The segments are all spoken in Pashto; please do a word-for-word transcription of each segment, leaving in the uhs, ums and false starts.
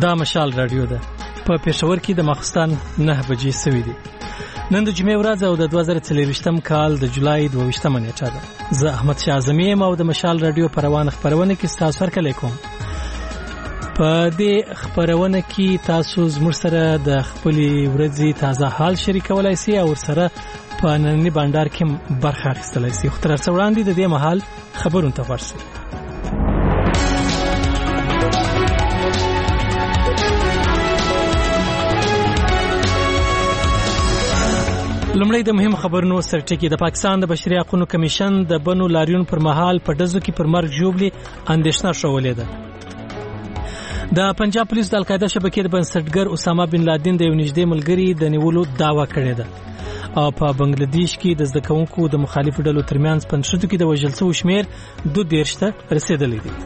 دا مشال رادیو ده. په پېښور کې د ماخستان نه بجې سوي دي. نن د جمعې ورځ او د دوه زره څلرویشتم کال د جولای دوه ویشتمه نیټه ده. زه احمد شاه اعظمي یم او د مشال رادیو په روانه خپرونه کې ستاسو هرکلی کوم. په دې خپرونه کې تاسو زموږ سره د خپلې ورځې تازه حال شریکولی سئ او ورسره په ننني بانډار کې برخه اخیستلی سئ. خو تر څه وړاندې د دې مهال خبرونو ته غوږ سئ. لومړی د مهم خبرونو سرټکی. د پاکستان د بشري حقوقو کمیشن د بنو لاریون پر مهال په ډزو کې پر مرګ ژوبلي اندېښنه شولې ده. د پنجاب پولیسو د القاعده شبکې د بنسټګر اسامه بن لادن د یو نږدې ملګري د نیولو دعوه کړې ده. او په بنگلاديش کې د زده کوونکو د مخالفو ډلو ترمنځ پنځه کې د وژل شوو شمیر دوه دېرش ته رسیدلی دی.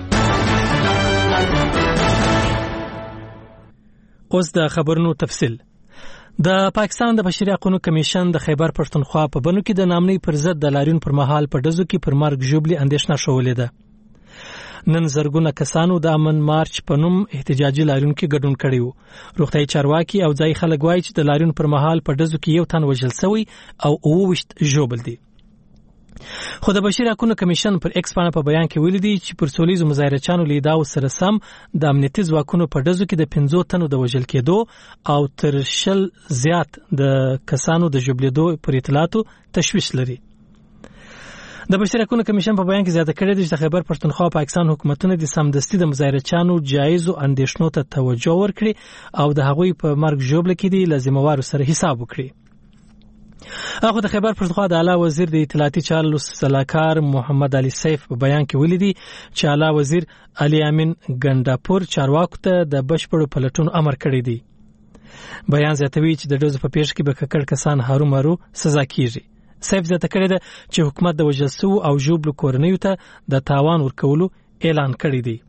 اوس د خبرونو تفصیل. د پاکستان د بشري حقوقو کمیشن د خیبر پښتونخوا په بنو کې د نامنۍ پر ضد د لاریون پر مهال په ډزو کې پر مرګ ژوبلي اندېښنه شولې ده. نن زرګونه کسانو د امن مارچ په نوم احتجاجي لاریون کې ګډون کړی وو. روغتیايي چارواکي او ځایي خلک وایي چې د لاریون پر مهال په ډزو کې یو تن وژل شوی او اووه ویشت ژوبل دي. خو د بشري حقوقو کمیشن پر ایکس باندې په بیان کې ویلي دي چې پر سولیزو مظاهرچیانو له ادعاو سره سم د امنیتي ځواکونو په ډزو کې د پنځو تنو د وژل کېدو او تر شل زیات د کسانو د ژوبلېدو پر اطلاعاتو تشویش لري. د بشري حقوقو کمیشن په بیان کې زیاته کړې ده چې د خیبر پښتونخوا او پاکستان حکومتونه د سمدستي د مظاهرچیانو جایزو اندېښنو ته توجه ورکړي او د هغوی په مرګ ژوبله کې دي لازموارو سره حساب وکړي. اخو د خیبر پښتونخوا د اعلی وزیر د اطلاعاتي چارو سلاکار محمد علي سیف په بیان کې ویلي دي چې اعلی وزیر علي امین ګنداپور چارواکو ته د بشپړو پلټونو امر کړی دی. بیان زیاتوي چې د ډزو په پیښه کې به ککړ کسان هرومرو سزا کیږي. سیف زیاته کړی ده چې حکومت د وژل شوو او ژوبلو کورنیو ته د تاوان ورکولو اعلان کړی دی.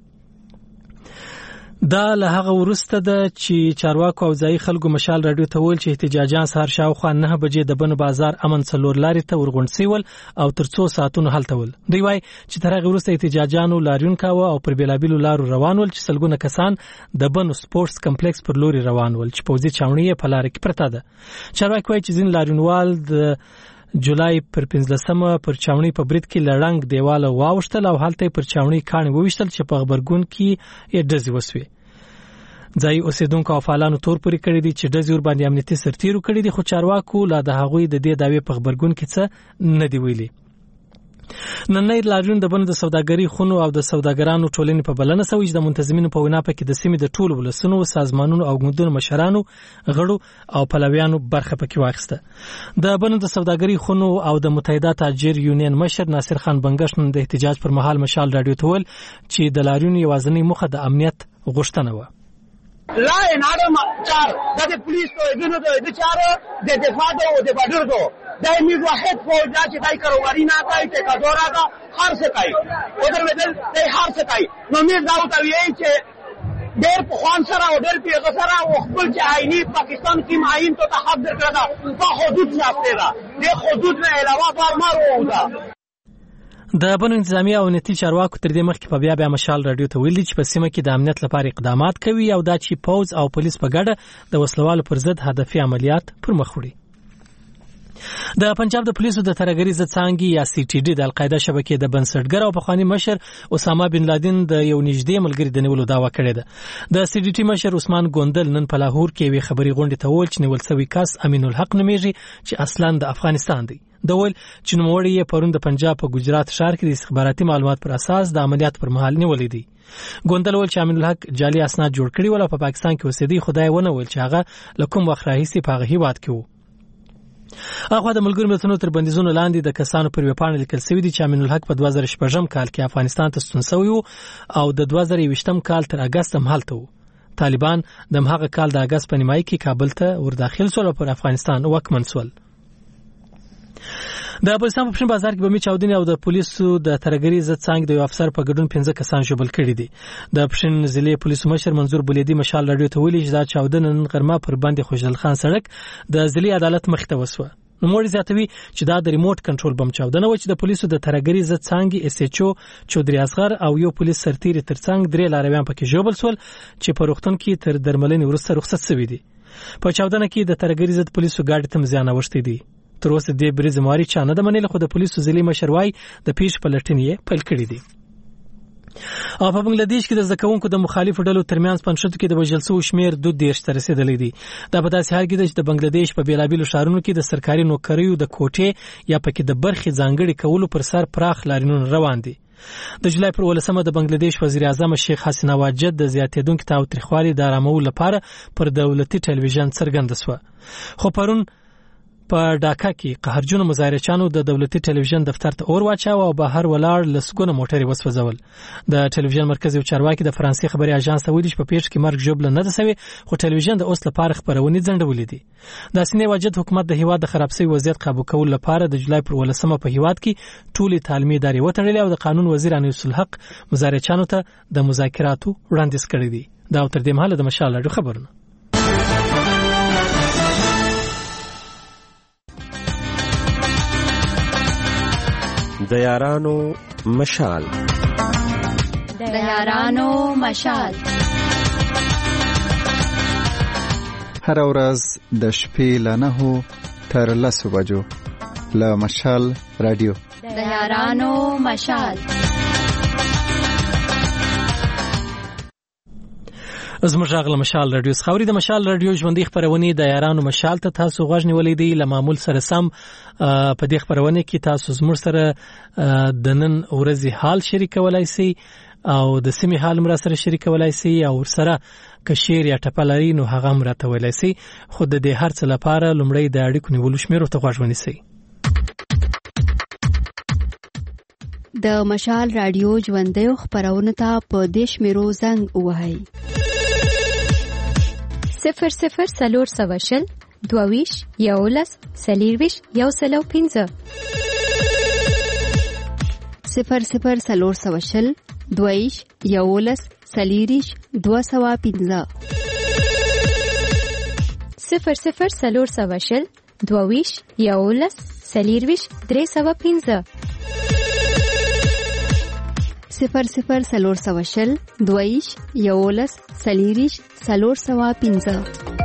دا له هغه وروسته ده چې چارواکو او ځایي خلکو مشال راډیو ته ویل چې احتجاجان سهار شاوخوا نه بجې د بنو بازار امن څلور لارې ته ورغونډ شول او تر څو ساعتونو هلته ول. دوی وایي چې تر هغه وروسته احتجاجانو لاریون کاوه او پر بیلابیلو لارو روان ول چې سلګونه کسان د بنو سپورتس کمپلیکس پر لوري روان ول چې پوځي چاونۍ په لار کې پرته ده. چارواکي وایي چې ځین لاریونوال د جولای پر پنځلسمه پر چاونۍ په برید کې لړنګ دیواله واوښتل او هلته پر چاونۍ کاڼي وویشتل چې په خبرګون کې یې ډزې وسوې. ځای اوسیدونکو او فعالانو تور پورې کړی دي چې ډزې ورباندې امنیتي سرتیرو کړی دي. خو چارواکو لا د هغوی د دې دعوې په خبرګون کې څه نه دی ویلي. نننی لاریون د بنو د سوداګرۍ خونو او د سوداګرانو ټولنې په بلنه سوی چې د منتظمینو په وینا پکې د سیمې د ټولو ولسونو سازمانونو او ګوندونو مشرانو غړو او پلویانو برخه پکې واخیسته. د بنو د سوداګرۍ خونو او د متحده تاجر یونین مشر ناصر خان بنګش نن د احتجاج پر مهال مشال راډیو ته ویل چې د لاریون یوازینۍ موخه د امنیت غوښتنه وه. لا انادم چار د پولیس تو دونو د چار د دفاع او د بادر دو دایمي واحد فوج چې دای کاروباري نه کوي ته کډورا کا هر څه کوي ودر بدل دای هر څه کوي نو مې دا وتاوي چې ډېر په خوان سره او ډېر پیغه سره او خپل چې آئینی پاکستان کې معین ته حق درکړه په حدود ساتي دا د حدود نه علاوه فرمار وو. د بنو انتظامیه او امنیتي چارواکو تر دې مخکې په بیا بیا مشال راډیو ته ویلي چې په سیمه کې د امنیت لپاره اقدامات کوي او دا چې پوځ او پولیس په ګډه د وسلوالو پر ضد هدفي عملیات پر مخ وړي. د پنجاب د پولیسو د ترهګرۍ ضد څانګې یا سی ټي ډي د القاعده شبکې د بنسټګر او پخوانی مشر اسامه بن لادن د یو نږدې ملګري د نیولو دعوه کړې ده. د سی ډي ټي مشر عثمان ګوندل نن په لاهور کې یوې خبري غونډې ته وویل چې نیول شوی کس امین الحق نومیږي چې اصلاً د افغانستان دی. د ویل چې نوموړی یې پرون د پنجاب په ګجرات ښار کې د استخباراتي معلومات پر اساس د عملیات پر مهال نیولې دي. ګوندل ویل چې امین الحق جعلي اسناد جوړ کړي ول او په پاکستان کې اوسېدی. خدای ونه ویل چې هغه له کوم وخت راهیسې په هغه هیواد کې وو. هغه د ملګرو ملتونو تر بندیزونو لاندې د کسانو پر ویبپاڼه لیکل شوی دی چې امین الحق په دوه زره شپږم کال کې افغانستان ته ستون شوی وو او د دوه زره یوویشتم کال تر اګست هم هلته وو. طالبان د هغه کال د اګست په نیمایي کې کابل ته ورداخل شول او پر افغانستان واکمن شول. د افغانستان په پښین بازار کې بمي چاودنې او د پولیسو د ترهګرۍ ضد څانګې د یو افسر په ګډون پنځه کسان ژوبل کړي دي. د پښین ضلعي پولیسو مشر منظور بولیدي مشال راډیو ته ویلي چې دا چاودنه نن غرمه پر باندې خوشحال خان سړک د ضلعي عدالت مخې ته وسوه. نوموړي زیاتوي چې دا د ریموټ کنټرول بم چاودنه و چې د پولیسو د ترهګرۍ ضد څانګې اس ایچ او چودري اصغر او یو پولیس سرتیری ترڅنګ درې لارویان پکې ژوبل سول چې په روغتون کې تر درملنې وروسته رخصت شوي دي. په چاودنه کې د ترهګرۍ ضد پولیسو ګاډي ته زیان اوښتی دی. تر اوسه د بریزماري چا نه د منلو، خو د پولیسو ضلعي مشر وايي د پیښې په لټنې پیل کړی دی. او په بنگلاديش کې د زده کوونکو د مخالفو ډلو ترمنځ پنځشتو کې د وژل شوو شمیر دوه دېرش ته رسیدلی دی. دا په داسې حال کې ده چې د بنگلاديش په بیلابیلو ښارونو کې د سرکاري نوکریو د کوټې یا پکې د برخې ځانګړي کولو پر سر پراخ لاریونونه روان دي. د جولای پر ولسمه د بنگلاديش وزیر اعظم شیخ حسینه واجد د زیاتېدونکو تاوتریخوالي د آرامولو لپاره پر دولتي ټلویزیون څرګنده شوه. خو پرون په ډاکا کې قهرجنو مظاهرچیانو د دولتي ټلویزیون دفتر ته اور واچاوه او بهر ولاړ لسګونه موټرې وسوځول. د ټلویزیون مرکزي چارواکي د فرانسې خبري اژانس ته ویلي چې په پیښه کې مرګ ژوبله نه ده سوې، خو ټلویزیون د اوس لپاره خبرونه ځنډولې دي. د سینې واجد حکومت د هیواد د خراب شوی وضعیت قابو کول لپاره د جولای پر ولسمه په هیواد کې ټولې تعلیمي ادارې وتړلې او د قانون وزیر انیس الحق مظاهرچیانو ته د مذاکراتو وړاندیز کړی دی. دا تر دې مهاله د مشال راډیو خبرونه. د یارانو مشال د یارانو مشال هر ورځ د شپې له نهو تر لسو بجو له مشال رادیو د یارانو مشال. زموږ غل مشال رادیو خبري د مشال رادیو ژوندۍ خبرونه د یارانو مشال ته تاسو غوښنی ولې دی. له معمول سره سم په دې خبرونه کې تاسو زموږ سره د نن ورځې حال شریکولای شئ او د سیمې حال مر سره شریکولای شئ او سره که شعر یا ټپلاري نو هغه مر ته ویلای شئ. خو د دې هر څه لپاره لومړی د اړیکو نیولو شمیر ته غوښونی شئ. د مشال رادیو ژوندۍ خبرونه ته په دیش میرو زنګ وهاي صفر صفر سلور سوشل دوویش یولس سلیرویش یو سلو پینزه صفر صفر سلور سوشل دوویش یولس سلیریش دو سوا پینزه صفر صفر سلور سوشل دوویش یولس سلیرویش درې سوا پینزه صفر صفر سلور سوشل دویش یولس سلیریش سلور سوا پینزه.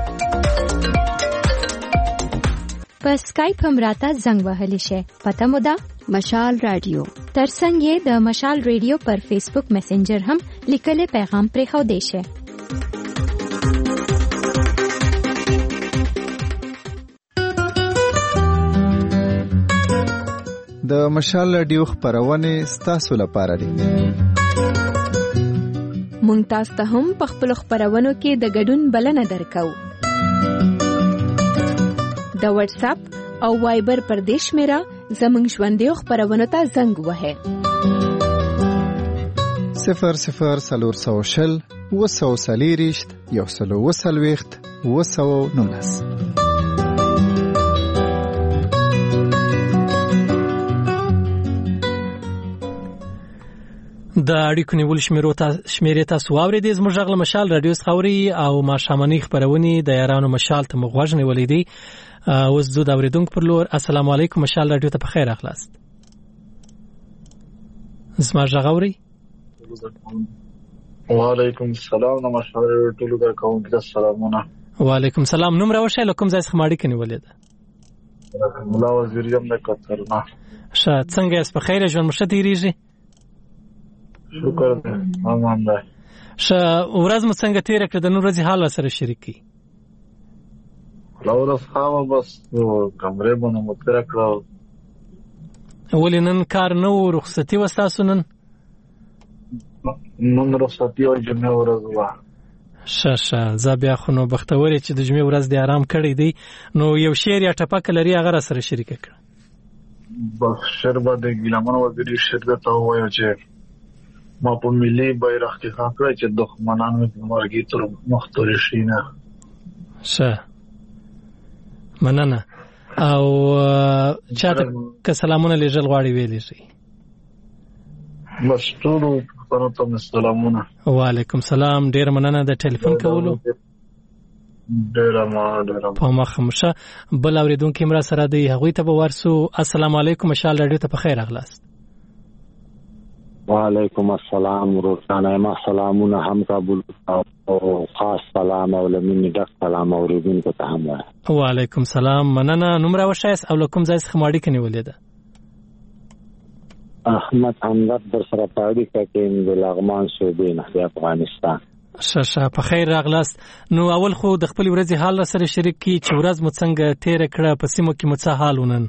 په سکایپ هم راته زنګ وهلی شي. پته مو ده مشال رادیو. ترڅنګ یې د مشال رادیو پر فیسبوک میسنجر هم لیکل پیغام پرې خو دی شي. د مشال رادیو خبرونه ستاسو لپاره دي. مونږ تاسو ته هم په خپل خبرونو کې د ګډون بلنه درکو. د واتس اپ او وایبر پر دیش میرا زمونږ ژوندۍ خبرونو ته زنګ وهه. صفر صفر سلور سوشل وسو سلیریشت یو سلو وسلويخت وسو نونس. د اړیکو نیول شمیرو ته شمیرې تاسو واورېدې. زموږ غل مشال رادیو خبري او ماشامنی خبرونه د یارانو مشال ته مغوښنی ولیدي. اوس زو د اوریدونکو پر لور السلام علیکم مشال رادیو ته په خیر اخلاص. زما غوري وعلیکم السلام نو مشال ټولو کا کوم کې سلامونه. وعلیکم السلام. نوم راوښه لکم ځای څخه ماړی کني ولیدا مولا وزیر یم د قطر نه. ښه څنګه یې په خیر ژوند مشه تیریږي؟ شکر دې امان ده. ښه ورځ مو څنګه تیر کړه د نن ورځې حال سره شریکي؟ لاول خامه بس کمرې باندې مو تیر کړو. ولې نن کار نه و رخصتي و تاسو نن؟ نن رخصتي او جمعه ورځ و. ښه ښه زه بیا خو نو بختور چې د جمعې ورځ دې آرام کړی دی. نو یو شعر یا ټپک لري هغه سره شریک کړه. بس شعر باندې ګلمان وزیر شعر ته وایو چې ما په ملي بیرغ کې ښه کړی چې دښمنان مې په مرګي تر مختوري شي نه. ښه مننه. او چاته که سلامونه لېږل غواړي ویلی شي؟ بس ټولو پښتنو ته سلامونه. وعلیکم سلام. ډېر مننه د ټلیفون کولو. ډیر ما ډیر په مخمشه بل اوریدونکو مرا سره دی هغه ته به ورسو. السلام علیکم مشال رادیو ته په خیر اغلاست. وعلیکم السلام روزانه ما سلامونه هم قبول او خاص سلام او لمن ډک سلام اوریدونکو ته هم. وعلیکم سلام مننه. نمبر وشایس او کوم ځای څخه ماړی کني ولیده؟ احمد همدرد در سره پاړی کې د لغمان صوبې نه د افغانستان. شاشه په خیر راغلاست. نو اول خو د خپل ورځې حال سره شریک کی چې ورځ مو څنګه تیر کړه، په سیمو کې مو څه حال ونن؟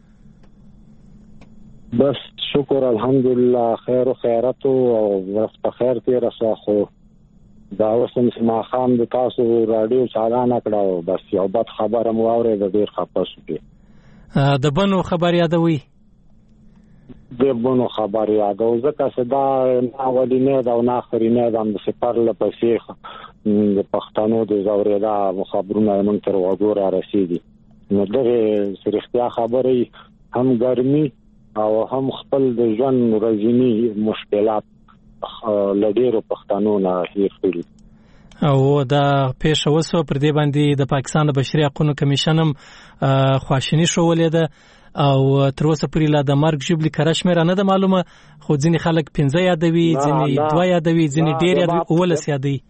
بس شکر الحمدلله خیر او خیرات او ورځ په خیر تیر سه. خو دا اوسم ما خام د تاسو رادیو چالانه کړو، بس یو بد خبره مو اورې د ډیر خپه شو. د بنو خبر یادوي؟ د بنو خبر یادو ځکه صدا نه ولینه دا نه اخرینه د سفر لپسې د پښتنو د زوریدا خبرونه موږ تر وګوره رسیدي. نو دغه سرختیا خبرې هم ګرمي او هم خپل د ژوند ورځنی مشکلات لډیرو پښتنو نه هیڅ او دا پیښه وسو پر دې باندې د پاکستان د بشري حقوقو کمیشن هم خواشینی شولې ده او تر اوسه پورې لا د مرګ ژوبلې کرشمیر نه ده معلومه، خو ځینې خلک پنځه یادوي، ځینې دوه یادوي، ځینې ډېر یادوي، اولس یادوي.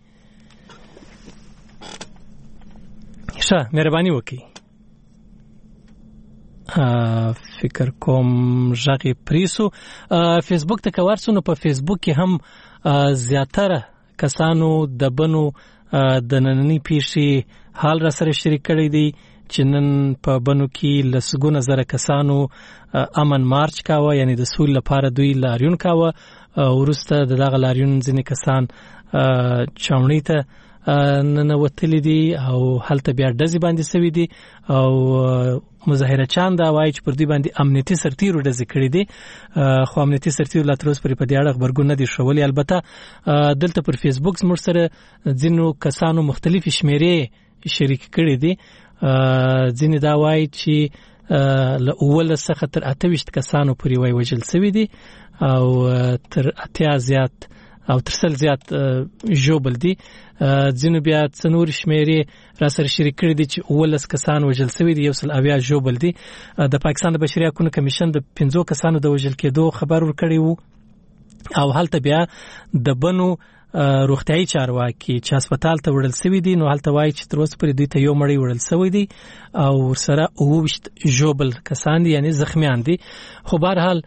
ښه مهرباني وکړئ. فکر کوم ژغې پریسو. فیسبوک ته که ورسو نو په فیسبوک کې هم زیاتره کسانو د بنو د نننۍ پیښې حال را سره شریک کړی دی چې نن په بنو کې لسګونه زره کسانو امن مارچ کاوه، یعنی د سولې لپاره دوی لاریون کاوه. وروسته د دغه لاریون ځینې کسان چاونۍ ته ننوتلي دي او هلته بیا ډزې باندې سوي دي او مظاهره چان دا وایي چې پر دوی باندې امنیتي سرتیرو ډزې کړي دي، خو امنیتي سرتیرو لا تر اوسه پورې په دې اړه خبرګون نه دي ښوولي. البته دلته پر فیسبوک زموږ سره ځینو کسانو مختلفې شمیرې شریک کړي دي. ځینې دا وایي چې له اولس څخه تر اته ویشت کسانو پورې وایي وژل سوي دي او تر اتیا زیات او تر سل زیات ژوبل دي. ځینو بیا څنور شمیرې را سره شریک کړي دي چې اولس کسان وژل سوي دي، یو سل اویا ژوبل دي. د پاکستان د بشري حقوقو کمیشن د پنځو کسانو د وژل کېدو خبر ورکړی وو او هلته بیا د بنو روغتیايي چارواکي چې هسپتال ته وړل سوي دي، نو هلته وایي چې تر اوسه پورې دوی ته یو مړی وړل سوی دی او ورسره اووه ویشت ژوبل کسان دي، یعنی زخمیان دي. خو بهرحال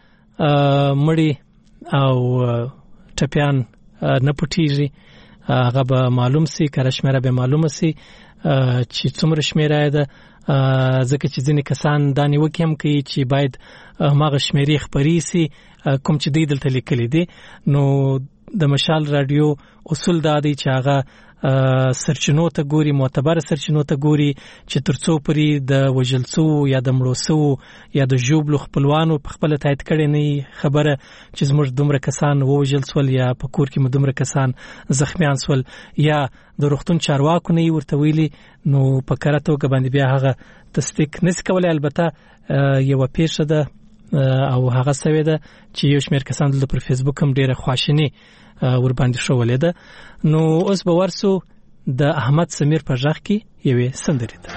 مړي او ټپیان نه پټیږي، هغه به معلوم سي، کله شمیره به معلومه سي چې څومره شمیره ده، ځکه چې ځینې کسان دا نیوکې هم کوي چې باید هماغه شمیرې خپرې سي کوم چې دوی دلته لیکلي دي. نو د مشال رادیو اصول دا دی چې هغه سرچینو ته ګوري، معتبر سرچینو ته ګوري چې ترڅو پرې د وژل سو یا د مړو سو یا د ژوبلو خپلوانو په خپل تایید کړي نه خبره چې زموږ دومره کسان ووژل سول یا په کور کې مو دومره کسان زخمیان سول یا د روغتون چارواکو نه ورته ویلي، نو په کره توګه باندې بیا هغه تصدیق نشي کولای. البته یو پیښه ده او هغه سوي ده چې یو شمېر کسان دلته پر فیسبوک هم ډیره خواشیني ور باندې شولې ده. نو اوس به ورسو د احمد سمیر په ژغ کې یوې سندرې ته.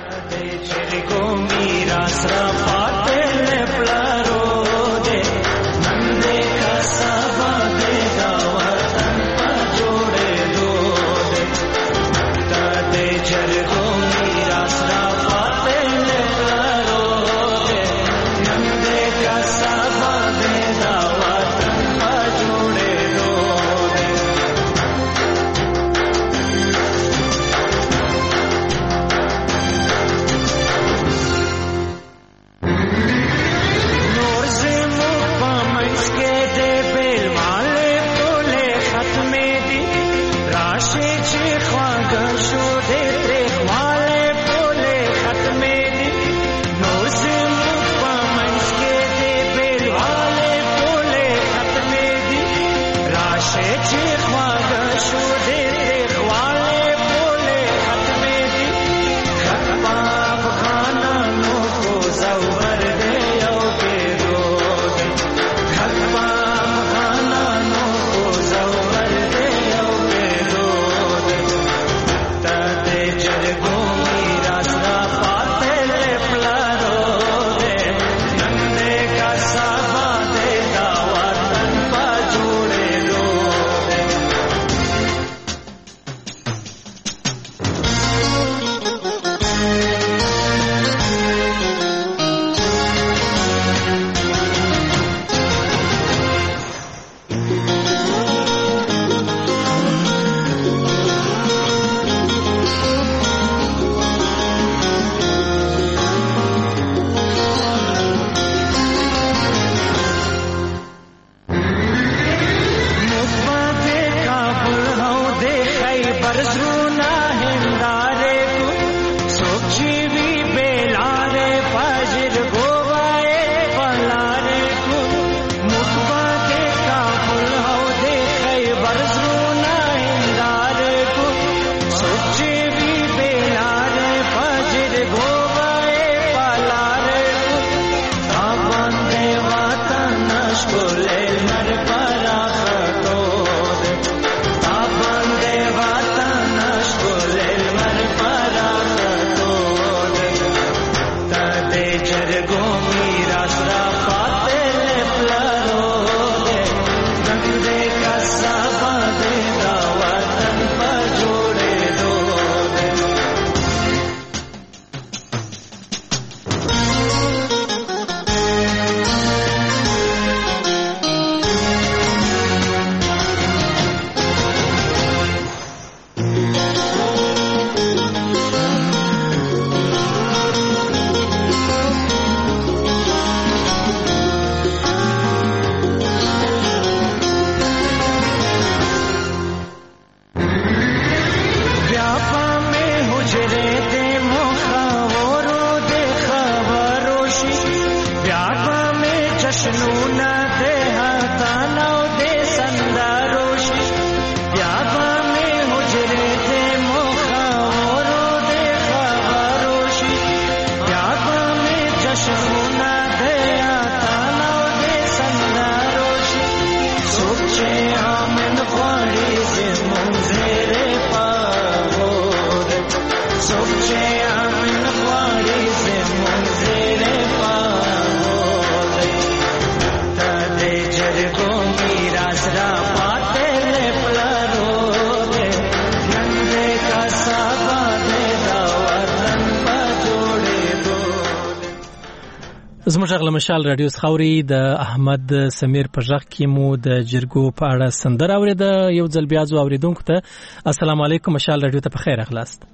زموږ غل مشال رادیو خوري د احمد سمیر په ځخ کې مو د جرګو په اړه سندره اوریده یو ځل بیا زو اوریدونکو ته السلام علیکم مشال رادیو ته په خیر اخلاص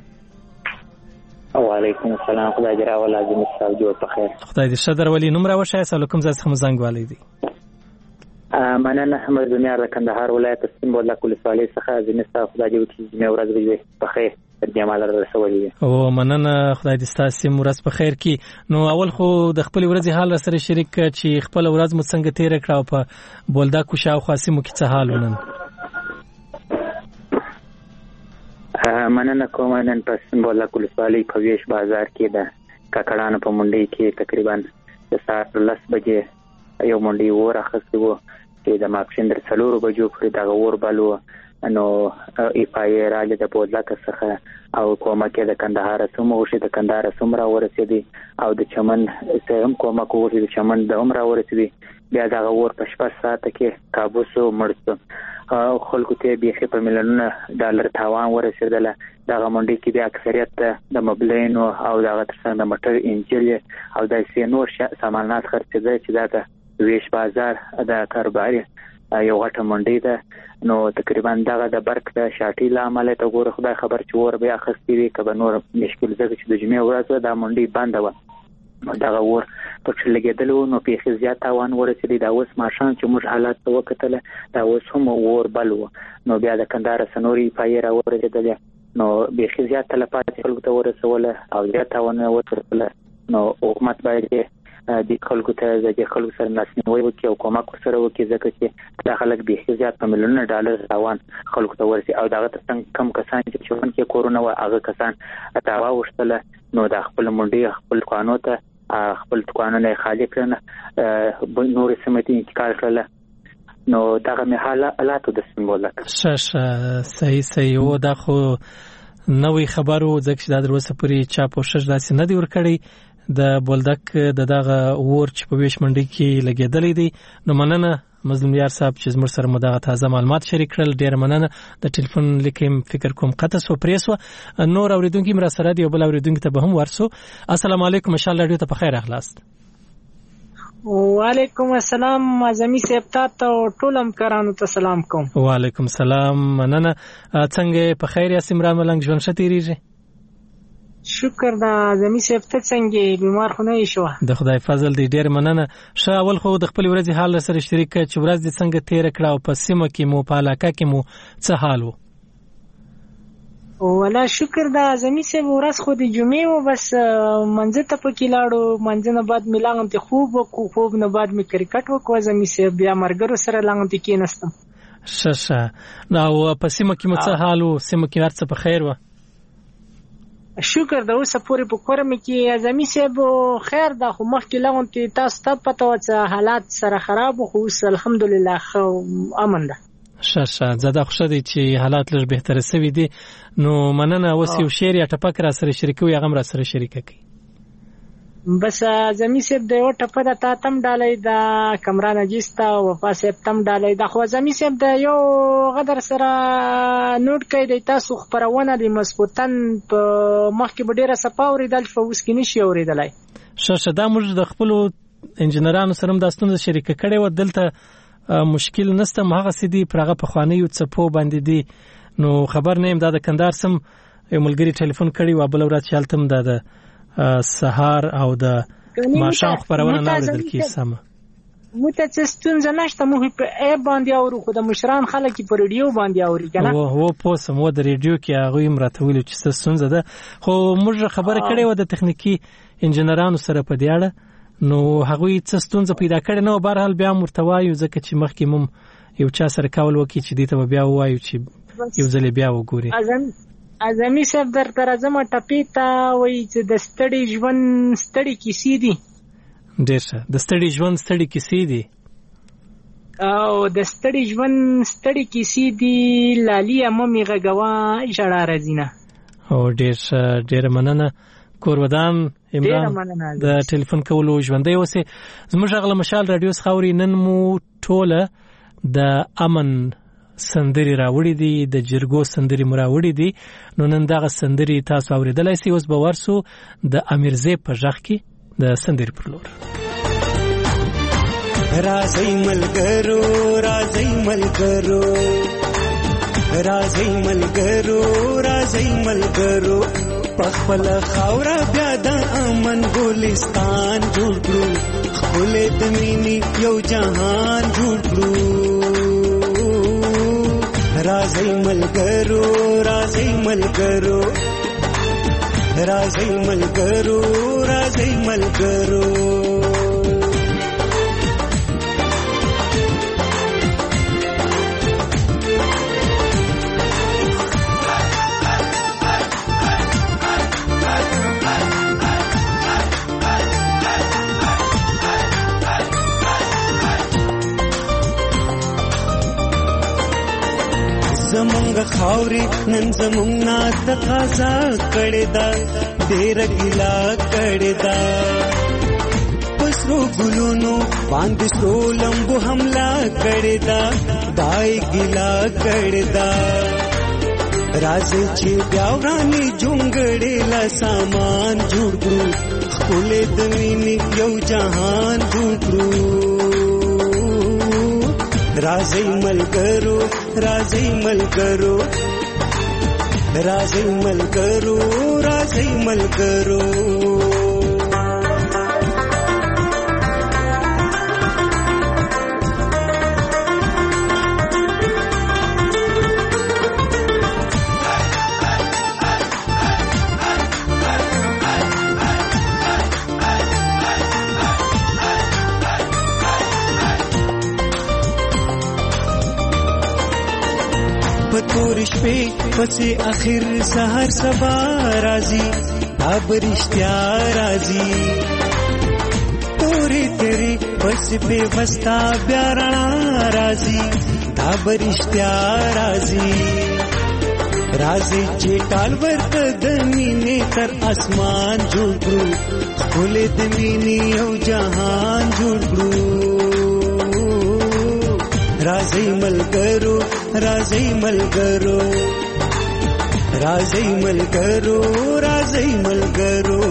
وعلیکم السلام خدای دې راول لازم صاحب جو په خیر خدای دې شدر ولی نوم را وشه سلام زاس هم زنګ والی دي مننه احمد بنیار د کندهار ولایت سیمبول کل صالح څخه زمستا خدای دې چې مې ورځ وي په خیر جمال رسولي او مننه خدای دې ستاسو مرز په خیر کې نو اول خو د خپل ورځې حال سره شریک چې خپل ورځ مو څنګه تیر کړو په بولدا کوشا او خاصی مو کې څه حال ونن مننه کوم نن په سیمبول کل صالح په ویش بازار کې د کاکړانو په منډي کې تقریبا د ساعت لس بجې یو منډي ور اخستو چې د ماکسین در څلور بجو پورې دا ور بالو نو ایپای راځي د بولدا څخه او کومه کې د کندهار سوم او شه د کندهار سوم را ورسېدي او د چمن سم کومه کووري د چمن د عمر ورسېدي بیا دا ور په شپه ساعت کې کابوسو مرسته او خلکو ته بيخي په مليونونو ډالر تاوان ورسېدل دا غونډي کې د اکثریت د مبلین او د غترسنه د مټر انجل او د سینور سامانات خرڅېدل چې دا د ویش بازار د کاروباري یو غټه منډي ده نو تقریبا دغه د برق د شاټي لامل ته ګوره خدای خبر چې ور بیا خستې وي کبه نور مشکل زګ چې د جمعې ورځ د منډي بند و دغه ور په څل لګیدل نو په زیات تاوان ورسېدي دا اوس ماشان چې موږ حالات ته وکتل دا اوس هم ور بل و نو بیا د کندهار سنوري پایر ورسېدل نو به زیات تلفات خلکو ته ورسول او زیات تاوان ورسول نو حکومت باید د خلکو ته د خلکو سره ناسنوي وکي او کومک سره وکي ځکه چې دا خلک به زیات په ملیونونو ډالر تاوان خلکو ته ورسي او دا څنګه کم کسان چې چون کې کورونا او هغه کسان تاوا وشتله نو د خپل منډي خپل قانون ته خپل قانون خالي کړنه نور سمتي انتقال کړل نو دا مه حالات د سیمبولک شش صحیح صحیح و دا خو نوې خبرو ځکه دا دروسه پوری چاپ او شش داسې نه دی ور کړی د بولدک د دغه ور چې په ویش منډي کې لګیدلې دي نو مننه مظلوم یار صاحب چې زموږ سره مداغه تازه معلومات شریک کړل ډیر مننه د ټلیفون لیکم فکر کوم قطه سو پریسو نور اوریدونکو مرا سره دی او بل اوریدونکو ته به هم ورسو السلام علیکم ان شاء الله ډیو ته په خیر اخلاص وعلیکم السلام اعظمي صاحب ته ټولم کرانو ته سلام کوم وعلیکم السلام مننه څنګه په خیر یا سمران ملنګ ژوند شتيریږي شکر دا زمي صاحب ته څنګه بیمار خو نه شو د خدای فضل دی ډیر مننه شه اول خو د خپل ورځې حال سره شریک چې ورځ دې څنګه تیر کړه او په سیمه کې مو په علاقه کې مو څه حال وو ولا شکر دا زمي صاحب ورځ خو د جمعې و بس منځ ته پکې لاړو منځ نه بعد ملاغم ته خوب کو خوب نه بعد می کرکټ وکړ زمي صاحب بیا مرګرو سره لاغم ته کې نستم ششه نو په سیمه کې مو څه حال وو سیمه کې ورڅ په خیر و شکر دا اوس پوری په کورم کې اعظمي صاحب خیر دا خو مخکې لغون ته تاسو ته پته و چې حالات سره خراب خو الحمدلله خو امن ده شاشه زده خوشا دي چې حالات لږ بهتر شوي دي نو مننه اوس یو شعر یا ټپک را سره شریکوي هغه را سره شریک کړي بس زمي صاحب د یو ټپه د تا تم ډالۍ د کمران عجیز ته وفا صاحب تم ډالۍ د خو زمي صاحب د یو غدر سره نوٹ کوي د تاسو خبرونه د مسپوتن په مخ کې ډیره صفا اوریدل په اوس کې نشي اوریدلای. شاشه دا موږ د خپل انجنیرانو سره د ستونزې شریک کړي و دلته مشکل نسته مهغه سدي پرغه په خواني یو څپو باندې دي نو خبر نه يم دا د کندهار سم یو ملګری ټلیفون کړي و بل ورځ چالتم دا د سهار او د ماشام خبرونه نه اوریدل کی سم مته چې ستونزه نشته مو په ای باندې اورو خو د مشران خلک په ریډیو باندې اوري کنه او هو پوسم و د ریډیو کې هغه یې مرته ویل چې ستونزه ده خو موږ خبره کړې و د تخنیکی انجنیرانو سره په دی اړه نو هغه یې ستونزه پیدا کړې نو بهر حال بیا مرتوایو ځکه چې مخکې مم یو چا سره کول وکي چې دې ته بیا وایو چې یو ځل بیا وګوري. اعظمي صاحب در تر زما ټپی تا وای چې د ستړي ژوند ستړي کیسې دي ډېر ښه د ستړي ژوند ستړي کیسې دي او د ستړي ژوند ستړي کیسې دي لالي امامي غغوا اشاره رزینه او ډېر ښه ډېر مننه کورودان عمران د ټلیفون کولو ژوندۍ اوسه زموږ غل مشال رادیو خاوري نن مو ټوله د امن سندري راوړي دي د جرګو سندري مراوړي دي نو نن دغه سندري تاسو اوریدلای سي اوس به ورسو د امیرزه په ژغ کې د سندري پر لور. راځي ملګرو راځي ملګرو راځي ملګرو راځي ملګرو پخپل خاور بیا د امن ګلستان جوړ کړو خپل د مینې یو جهان جوړ کړو راځي ملګرو راځي ملګرو راځي ملګرو راځي ملګرو زمونږ خاوري نن زمونږ نه تقاضا کړی دا ډېر ګیلا کړی دا پسرو ګلونو باندې سرو لمبو حمله کړی دا دای ګیلا کړی دا راځي چې بیا ورانی جونګړې لا سامان جوړ کړو خپل د مینې یو جهان جوړ کړو راځي ملګرو راځي ملګرو راځي ملګرو راځي ملګرو پتورش په پسې اخر سحر سبا راځي اب رښتیا راځي تورې تیرې پسې په وستا بیا رڼا راځي اب رښتیا راځي راځي چې ټال ورته د مینې تر اسمان جوړ کړو خپل د مینې یو جهان جوړ کړو راځي ملګرو راځي ملګرو راځي ملګرو راځي ملګرو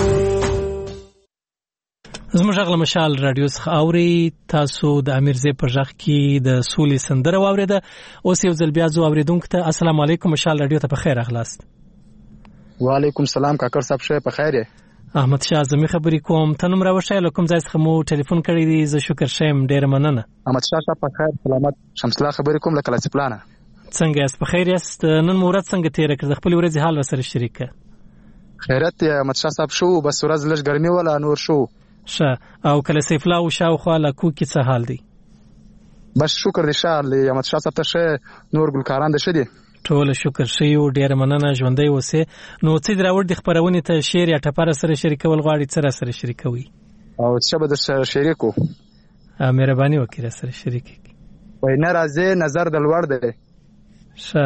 زموږ غل مشال رادیو څخه اوري تاسو د امیرزه په ژغ کې د سولې سندره واوریده اوس یو ځل بیا زو اوریدونکو ته السلام علیکم مشال رادیو ته په خیر اخلاص. وعلیکم السلام کاکر صاحب شه په خیر احمد شاه زمي خبرې کوم تنم راوښه لکم ځای څخه مو ټلیفون کړی دی زه شکر شم ډیر مننه. احمد شاه صاحب په خیر سلامت شمس الله خبرې کوم له کلاسي پلانه څنګه یاست په خیر یاست نن مورد څنګه تیر کړ خپل ورځ حال وسره شریک خیرت احمد شاه صاحب شو بس ورځ لږ ګرمي ولا نور شو شه او کله سیف الله او شاو خو لا کو کی څه حال دی بس شکر دې شاه احمد شاه صاحب ته شه نور ګلکاران دې شه دي ټول شکر شیو ډیر مننه ژوندۍ اوسه نو څه دراوړ د خبرونه ته شعر یا ټپره سره شریکول غواړي څه سره شریکوي او څه به د شریکو مهرباني وکړه سره شریک وای ناراضه نظر د لوړ دی شه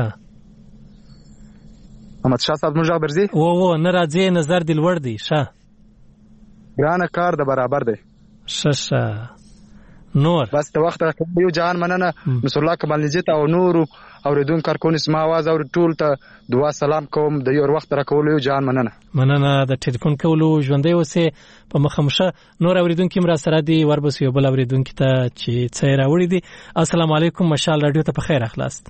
احمد شاه صاحب موږ برزي و و ناراضه نظر د لوړ دی شه ګرانه کار د برابر دی. ششه نور بس د وخت یو جهان مننه نصر الله کمال نجیت او نور اوریدونکو کارکونکو سم आवाज او ټول ته دعا سلام کوم د یو وخت راکول یو جهان مننه مننه د ټلیفون کولو ژوندې اوسه په مخمشه نور اوریدونکو مرا سره دی وربس یو بل اوریدونکو ته چې څه راوړي دي. السلام علیکم مشال رادیو ته په خیر اخلاص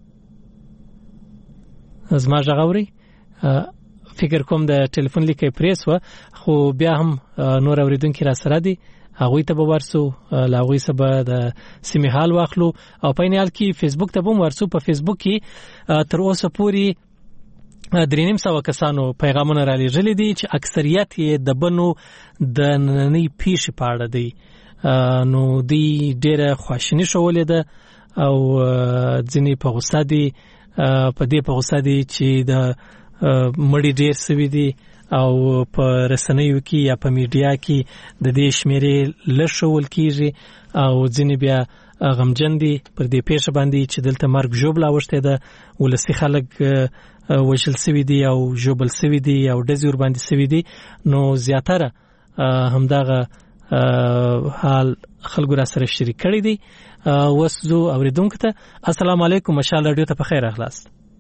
زما ژغوري فکر کوم د ټلیفون لیکي پریس و خو بیا هم نور اوریدونکو را سره دی هغه ته به ورسو لاغوي سبا د سیمه حال واخلو او په نهال کې فیسبوک ته به ورسو. په فیسبوک کې تر اوسه پوری درینم سو کسانو پیغامونه را لېږلي دي چې اکثریت یې د بنو د نننۍ پیښې په اړه دی نو دی ډېره خواشینی شولې ده او ځینې په غوسه دي په دې په غوسه دي چې د مړی ډېر سوي دي او په رسنیو کې یا په میډیا کې د دې شمیرې لشول کیږي او ځینې بیا غمجن دي پر دې پیښه باندې چې دلته مرګ ژوبل اوشته ده ولسی خلک وشل سوي دي او ژوبل سوي دي او د زور باندې سوي دي. نو زیاتره همدغه حال خلکو را سره شریک کړي دي. وسو اوریدونکو ته السلام علیکم مشال رادیو ته په خیر اخلاص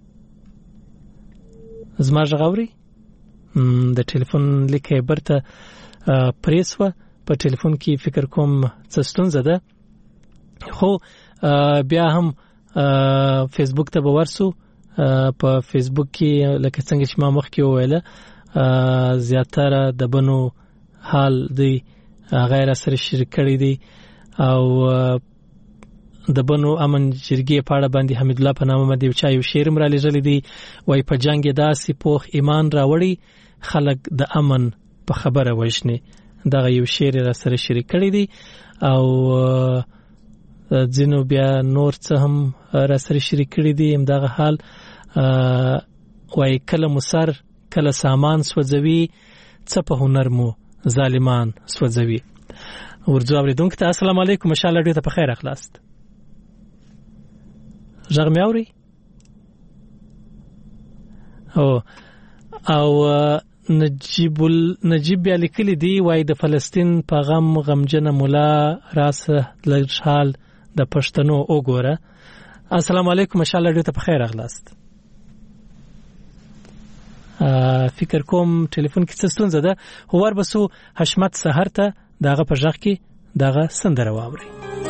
زما ژغوري د ټلیفون لیکه برته پریس و په ټلیفون کې فکر کوم څه ستونزه ده خو بیا هم فیسبوک ته به ورسو. په فیسبوک کې لکه څنګه چې ما مخکې وویله زیاتره د بنو حال دی غیر سره شریک کړي دي او د بنو امن جرګې په اړه باندې حمید الله په نامه باندې چا یو شعر را لېږلی دی وای په جنگ داسې پوخ ایمان راوړي خلک د امن په خبره وښني. دغه یو شعر را سره شریک کړي دي او ځینو بیا نور څه هم را سره شریک کړي دي. همدغه حال وای کله مسر کله سامان سوځوي څه په هنر مو ظالمان سوځوي. ورځو اوریدونکو ته السلام علیکم مشال رادیو ته په خیر اخلاص ژغ مې اوري او او نجیب نجیب بیا لیکلی دی وای د فلسطین په غم غمجن مولا راسه لږال د پښتنو وګوره. السلام علیکم مشال رادیو ته په خیر اخلاص فکر کوم ټلیفون کې څه ستونزه ده هو وربسو حشمت سحر ته دغه په ژغ کې دغه سندره واوري.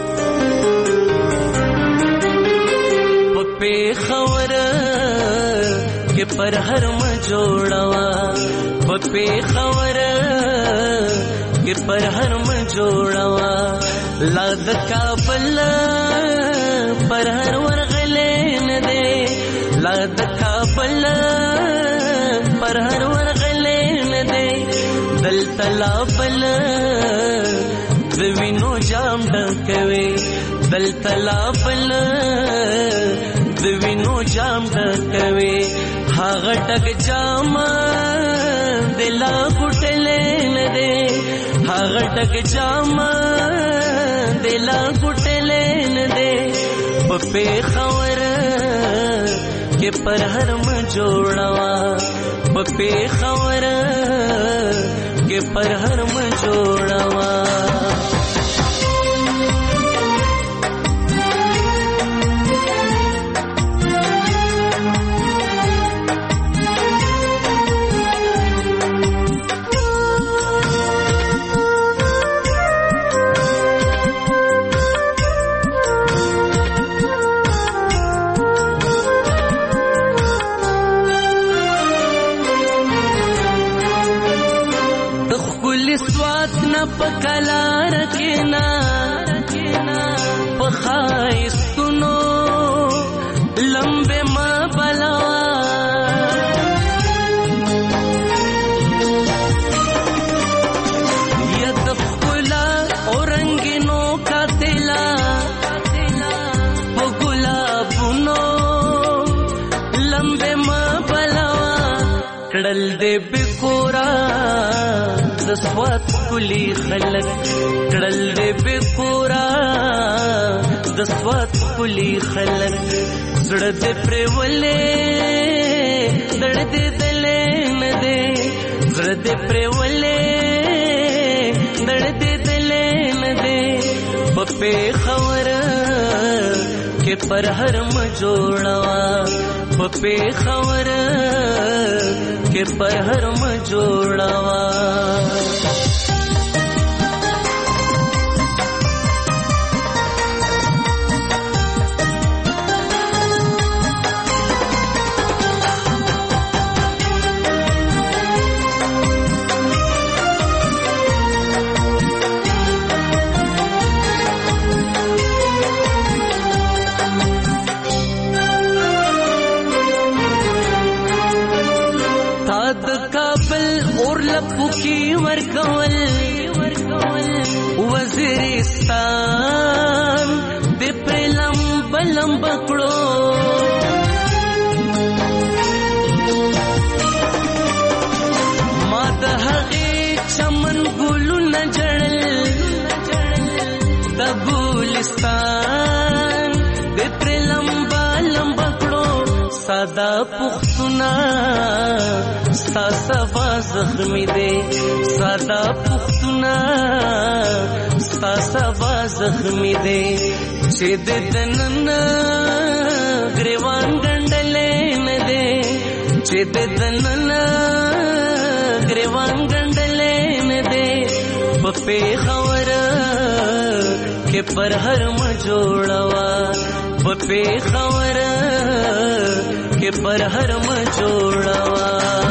په خبره کې پر هر م جوړوا په خبره کې پر هر م جوړوا لا د کابل پر هر ورغلې نه دې لا د کابل پر هر ورغلې نه دې دل تلا بل د وینو جام ډکوي دل تلا بل د وینو جام ډکوي هغه ټک جام دلا ګټلې نه دې هغه ټک جام دلا ګټلې نه دې په خبره کې پر هر م جوړوا په خبره کې پر هر م جوړوا. پکلا رکنا پخایستونو لمبه ما بلا ید خلا اورنگینو کاتلا پګلابونو لمبه ما بلا کړل دې بکورا د سوات کلی خلک کړل دې بکورا د سوات کلی خلک زړه دې پرولې دړ دې دلې نه دې زړه دې پرولې पेखवर के पर हर मजोड़वा प पेखवर के पर हर मजोड़वा की वर्कवल वज़ीरिस्तान दे प्रेलम बलम बकड़ो माद हगे चमन गुलु न जड़ल दबुलिस्तान दे प्रेलम बलम बकड़ो सादा पुख्तुना सा सवा जख्मी दे सादा पुख्तुना सा सवा जख्मी दे चेद दनन ग्रेवान गंडले न दे चेद दनन ग्रेवान गंडले न दे पपे खवर के पर हर मजोड़वा पपे खवर के पर हर मजोड़वा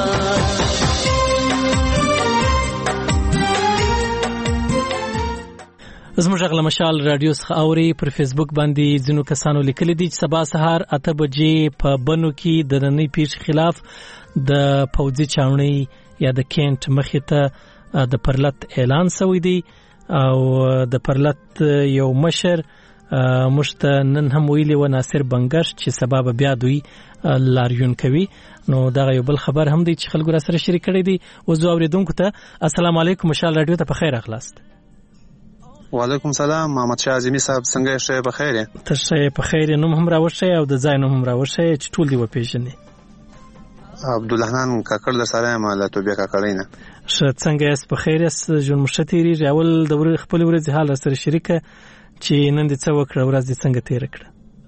زموږ غل مشال رادیو څخه اوري پر فیسبوک باندې ځینو کسانو لیکلي دي چې سبا سهار اته بجې په بنو کې د نننۍ پیښې خلاف د پوځي چاونۍ یا د کینټ مخې ته د پرلط اعلان شوی دی او د پرلط یو مشر مشت نن هم ویلي و ناصر بنګر چې سبب بیا دوی لاریون کوي نو دا یو بل خبر هم دی چې خلکو را سره شریک کړي دي او زه اوریدونکو ته السلام علیکم مشال رادیو ته په خیر اخلاست وعلیکم سلام محمد شاه اعظمي صاحب څنګه یې په خیر یې ته ښه په خیر نوم هم راوښی او د ځای نوم هم راوښی چې ټول دی و پیژنې عبدالحنان کاکړ د سره ماله توبه کاکړینا ښه څنګه یې په خیر یې جون مشتری اول د خپل ورځ حال سره شریکه چې نن دې څه وکړه ورځ دې څنګه تیر کړه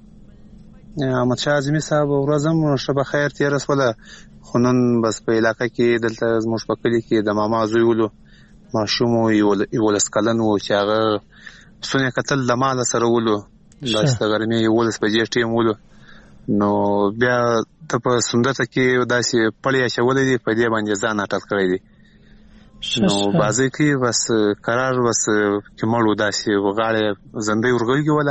محمد شاه اعظمي صاحب ورځم شپه خیر تیر وسوله خنن بس په علاقې کې دلته زموږ په کلی کې د ماما زوی ولو ماشوم یو ولس کلن و چې هغه سونه قتل د مال سره ولو د استغرمي یو ولس په جې ټیم ولو نو بیا ته په سندته کې داسې پړیا شولې دي په دې باندې ځان اټل کړی دي نو بازي کې بس قرار بس چې مړو داسې وغاړې زندې ورغوي ولا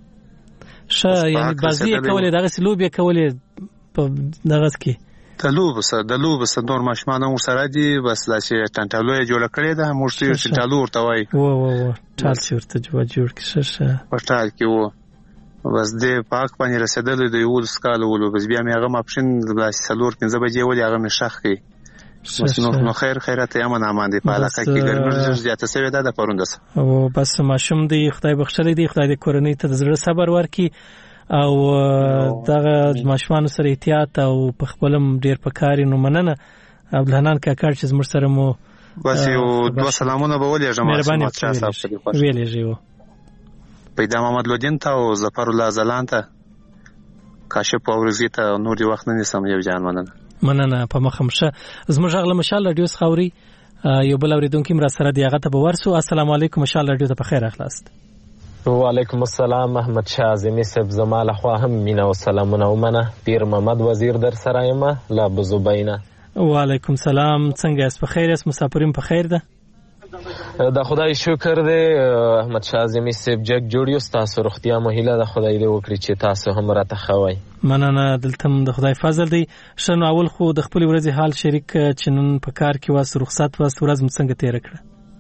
ښه یعنی بازي کولې دغه سلوب کولې په دغه کې تلوب سره د لوب سره نور ماشمانه ور سره دي بس داسې ټنټالو جوړ کړی ده موږ چې ټنټالو ورته وای و و و ټال چې ورته جوړ کړی ښه پټال کې و بس دې پاک باندې رسیدل د یو سکال ولو بس بیا مې هغه ماپشن د سلور پنځه بجې ولې هغه مې شخ کی بس نو خیر خیرات یې امن امان دي په علاقه کې ګرمي زیاته سوي ده د پروندس او بس ماشوم دی خدای بخښلې دی خدای دې کورنۍ ته د زړه صبر ورکړي او دغه ماشومان سره احتیاط او په خپلم ډیر پکاري نو مننه عبدالحنان کاکړ چې زموږ سره مو بس یو دوه سلامونه به ولې جماعت مهرباني ویلې جیو پیدا محمد لودین ته او ظفر الله زلان ته کاشف اورزی ته نور دی وخت نه سم یو جان مننه مننه په مخمشه زموږ غل مشال رادیو خوري یو بل اوریدونکو مرا سره دی هغه ته ورسو السلام علیکم مشال رادیو ته په خیر اخلاست وعلیکم السلام محمد شاه اعظمي صاحب زماله خو هم مینا او سلامونه ومنه پیر محمد وزیر در سره یم لا بزوبینا وعلیکم سلام څنګه اس په خیر اس مسافرین په خیر ده د خدای شکر دی احمد شاه اعظمي صاحب جګ جوړیو تاسو روغتیا مهیله د خدای دې وکړي چې تاسو هم راته خوای مننه دلته د خدای فضل دی شنو اول خو د خپل ورځې حال شریک چې نن په کار کې واس رخصت واس ورځ څنګه تیر کړه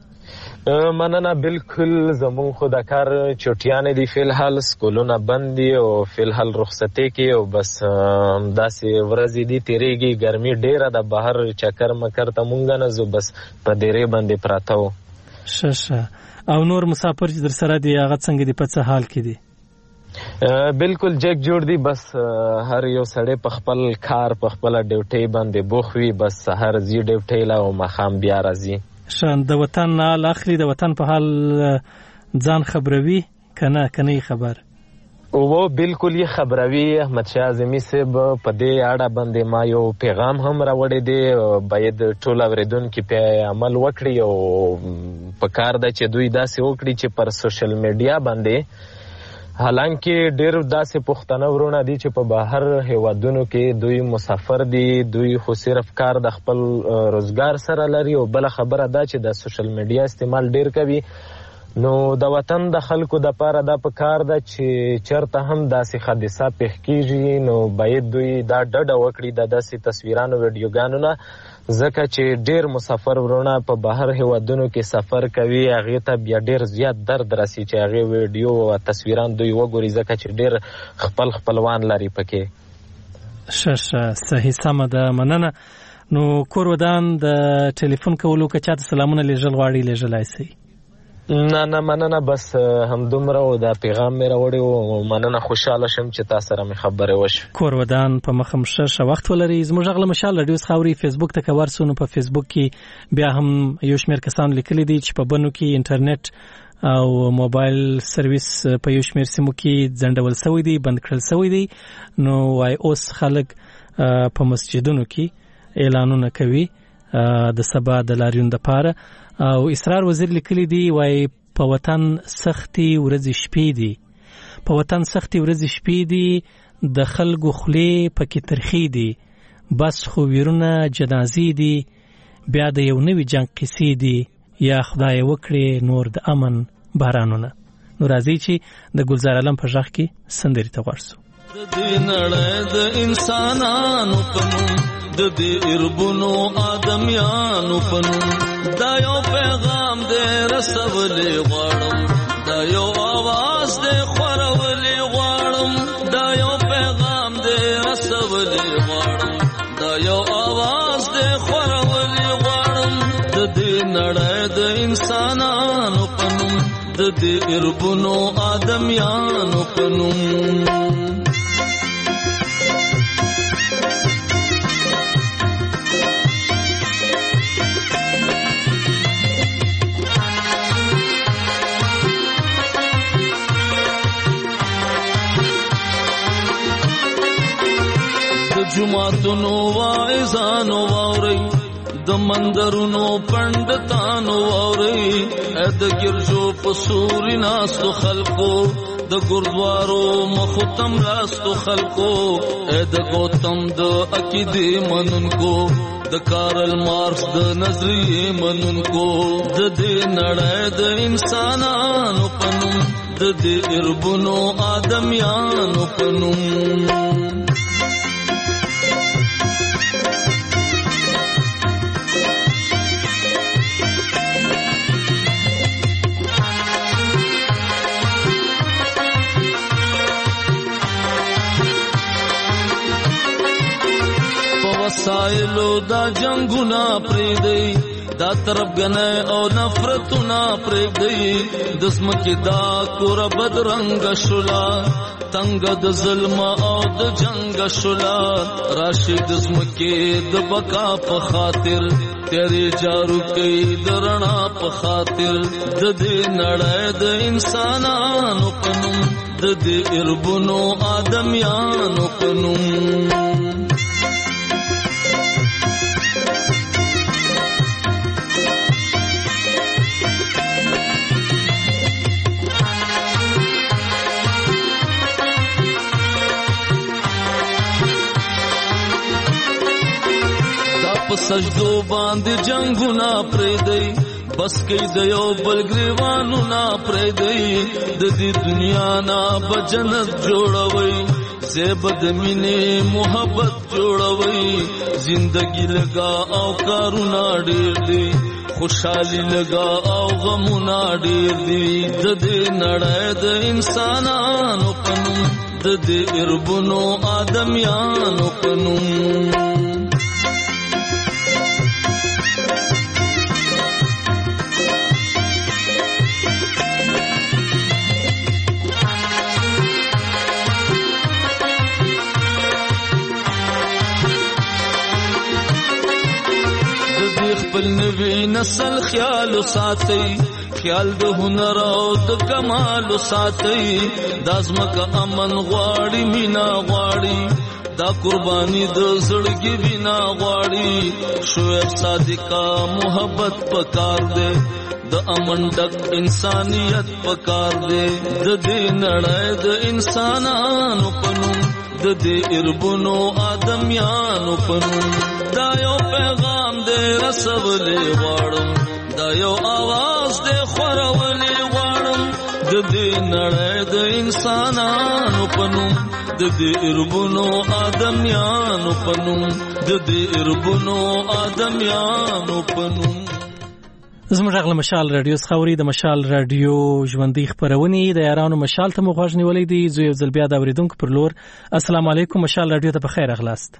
مننه بالکل زمون خو د کار چټیانې دی فل حال سکولونه بند دي او فل حال رخصتې کې او بس داسې ورځې دي تیریږي ګرمي ډیره د بهر چکر مکر ته مونږ نه زو بس په ډیره باندې پراته و ششه او نور مسافر چې در سره دی هغه څنګه دی په څه حال کې دی بالکل جګ جوړ دی بس هر یو سړی په خپل کار په خپل ډیوټي باندې بوخوي بس سحر زی ډیوټي لا او مخام بیا راځي شان د وطن نه اخلي د وطن په حال ځان خبروي کنه کنه خبر او بالکل یې خبروي احمد شاه اعظمي صاحب په دې اړه باندې ما یو پیغام هم راوړی دی باید ټول اورېدونکي پې عمل وکړي او په کار ده چې دوی داسې وکړي چې پر سوشل میډیا باندې حالانکه ډېر داسې پښتانه ورونه دي چې په بهر هیوادونو کې دوی مسافر دي دوی خو صرف کار د خپل روزګار سره لري او بله خبره دا چې د سوشل میډیا استعمال ډېر کوي نو د وطن د خلکو د پاره دا په کار ده چې چرته هم داسې حادثه پیښ کیږي نو باید دوی دا ډډه وکړي د داسې تصویرانو ویډیوګانو نه ځکه چې ډېر مسافر ورونه په بهر هیوادونو کې سفر کوي هغې ته بیا ډېر زیات درد رسي چې هغې ویډیو او تصویران دوی وګوري ځکه چې ډېر خپل خپلوان لري پکې ښه ښه صحیح سمه ده مننه نو کور ودان د ټلیفون کولو که چاته سلامونه لیږل غواړي لیږلی سئ نه نه مننه بس همدومره و دا پیغام مې راوړی و مننه خوشحاله شم چې تا سره مې خبرې وشوې کور ودان په مخه م ښه ښه وخت ولرئ زموږ غږ له مشال راډیو څخه اورئ فیسبوک ته که ورسو نو په فیسبوک کې بیا هم یو شمېر کسانو لیکلي دي چې په بنو کې انټرنیټ او موبایل سرویس په یو شمېر سیمو کې ځنډول سوی دی بند کړل سوی دی نو وای اوس خلک په مسجدونو کې اعلانونه کوي د سبا د لاریون دپاره او اسرار وزیر لیکلی دی وای په وطن سختي ورځې شپې دي په وطن سختي ورځې شپې دي د خلکو خولې پکې ترخې دي بس خو ویرونه جنازې دي بیا د یو نوي جنګ قصې دي یا خدای وکړي نور د امن بارانونه نو راځي چې د ګلزار علم په غږ کې سندرې ته ورسو د دې نړۍ د انسانانو په نوم د دې اربونو آدمیانو په نوم دا یو پیغام دې رسولې غواړم دا یو آواز دې خورولې غواړم دا یو پیغام دې رسولې غواړم دا یو آواز دې خورولې غواړم د دې نړۍ د انسانانو په نوم د دې اربونو آدمیانو په نوم جماعتونو واعظانو واوري د مندرونو پندتانو واوري د ګرځو په سوري ناستو خلکو د ګردوارو مختم راستو خلکو د گوتم د عقیدې منونکو د کارل مارکس د نظریې منونکو د دې نړۍ د انسانانو په نوم د دې اربونو آدمیانو په نوم وسایلو دا جنگونا پریدی دا طرف گنای او نفرتونا پریدی دسمکی دا کورا بدرنگ شلا تنگ د ظلم او د جنگ شلا راشی دسمکی د بقا په خاطر تیری جارو کئی درنا په خاطر د دې نړۍ د انسانانو په نوم د دې اربونو آدمیانو په نوم سجدو باندې جنگونا پریدی بس کئی د یو بل گریوانو نا پریدی د دې دنیا نا بجنت جوړوي زیب د مینې محبت جوړوي زندگی لگا او کارونا ډیر دی خوشحالی لگا او غمونا ډیر دی د دې نړۍ د انسانانو په نوم د دې اربونو آدمیانو په نوم خپل نوی نسل خیال ساتي خیال د هنر او د کمال ساتي دازمکه امن غواړي مینا غواړي دا قربانی د زړګي بنا غواړي شعیب صادقا محبت پکار دے د امن ډک انسانیت پکار دے د دې نړۍ د انسانانو پنوم د دې اربونو آدمیانو پنوم دا یو پیغام دې رسولې غواړم دا یو आवाज دې خورولې غواړم د دې نړۍ د انسانانو پنوم د دې اربونو آدمیانو پنوم د دې اربونو آدمیانو پنوم. زموږ غږ مشال رادیو څخه د مشال رادیو ژوندۍ خبرونه د یارانو مشال ته مو غوښنی ولې دی زو یو ځل بیا د اوریدونکو پر لور. السلام علیکم مشال رادیو ته په خیر اغلاست.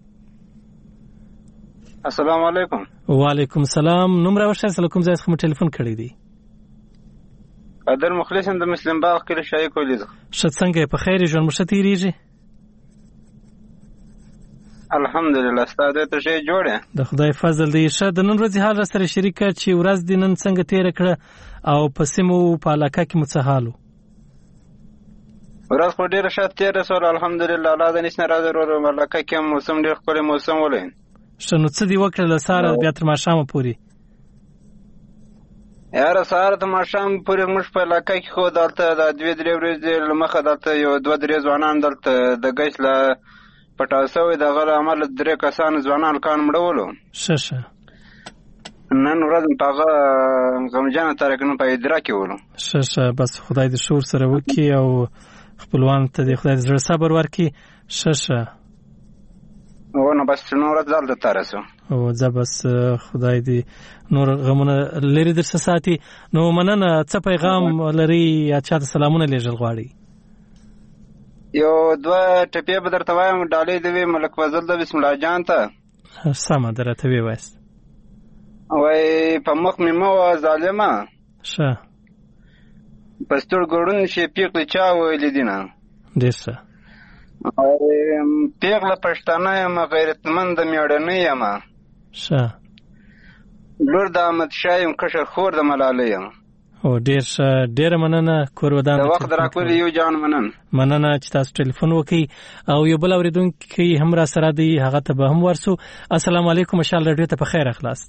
السلام علیکم. وعلیکم السلام. نوم راوښه سلام ځای څخه ټلیفون کړی دی. قدر مخلصم د مسلم باغ کې شای کولی زه. شت څنګه په خیر ژوند مشته تیریږي؟ الحمدلله ستاسو ته شی جوړه. د خدای فضل دی. شه د نن ورځې حال سره شریکه چې ورځ د نن څنګه تیر کړه او پسمو په علاقه کې متصحالو. ورځ خو ډیره ښه تیر سره الحمدلله الله د نس ناراضه ورو علاقه کې موسم ډیر خپل موسم ولې. شنو څه دی وکړل ساره بیا تر ماښام پورې؟ یاره سهار ته ماښام پورې موږ په علاقه کې خو دلته د دوې درې ورځې له مخه دلته یو دوه درې ځوانان دلته د ګیس له پټاو سوی دغه له امله درې کسان ځوانان کان مړولو. ښه ښه. نن ورځ په هغه غمجنه تاریخونه په ادرا کې ولو. ښه ښه. بس خدای دې شور سره وکړي او خپلوان ته دې خدای دې زړه صبر ورکړي. ښه ښه. او نو بس نو ورځ دلته ترسو او ځه بس خدای دې نور غمونه لري درسه ساتي. نو مننه. څه پیغام لري یا چاته سلامونه لیږل غواړي؟ یو دوه ټپې به درته وایم. ډالۍ دې وي ملک فضل د بسم الله جان ته. سمه درته وی وایست. وای په مخ مې مو ظالمه. ښه. پستور ګړون شي پیغله چا ویل دینه. ډیر ښه. پیغله پښتانه یم غیرتمند میړنۍ یم. ښه. لور د احمد شاه یم کشر خور د ملالۍ یم. او ډیر ښه. ډیره مننه کور ودان د وخت راکول یو جان منن مننه چې تاسو ټلیفون وکړي او یو بل اوریدونکي هم را سره دی هغه ته به هم ورسو. السلام علیکم مشال رادیو ته په خیر اخلاص.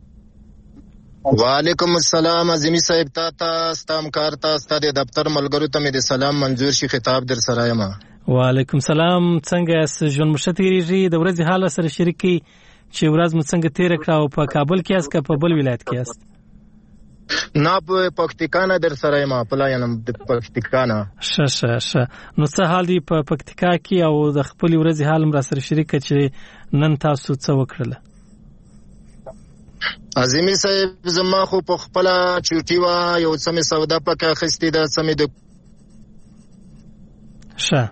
وعلیکم السلام عظیمی صاحب تا تا ستام کار تا ستاسو دفتر ملګرو ته مې سلام منظور شي خطاب در سره یم. وعلیکم سلام. څنګه ژوند مشته تیریږي؟ د ورځې حال سره شریکي چې ورځ مو څنګه تیر کړه او په کابل کې است که په بل ولایت کې است؟ نه په پکتیکا در سره یم پلاینم د پکتیکا نه. ښه ښه ښه. نو څه حال دی په پکتیکا کې او د خپل ورځې حال را سره شریکه چې نن تاسو څه وکړل؟ عظیمی صاحب زما خو په خپل چوټي وا یو څه می سودا پکې اخستې ده څه می د ښه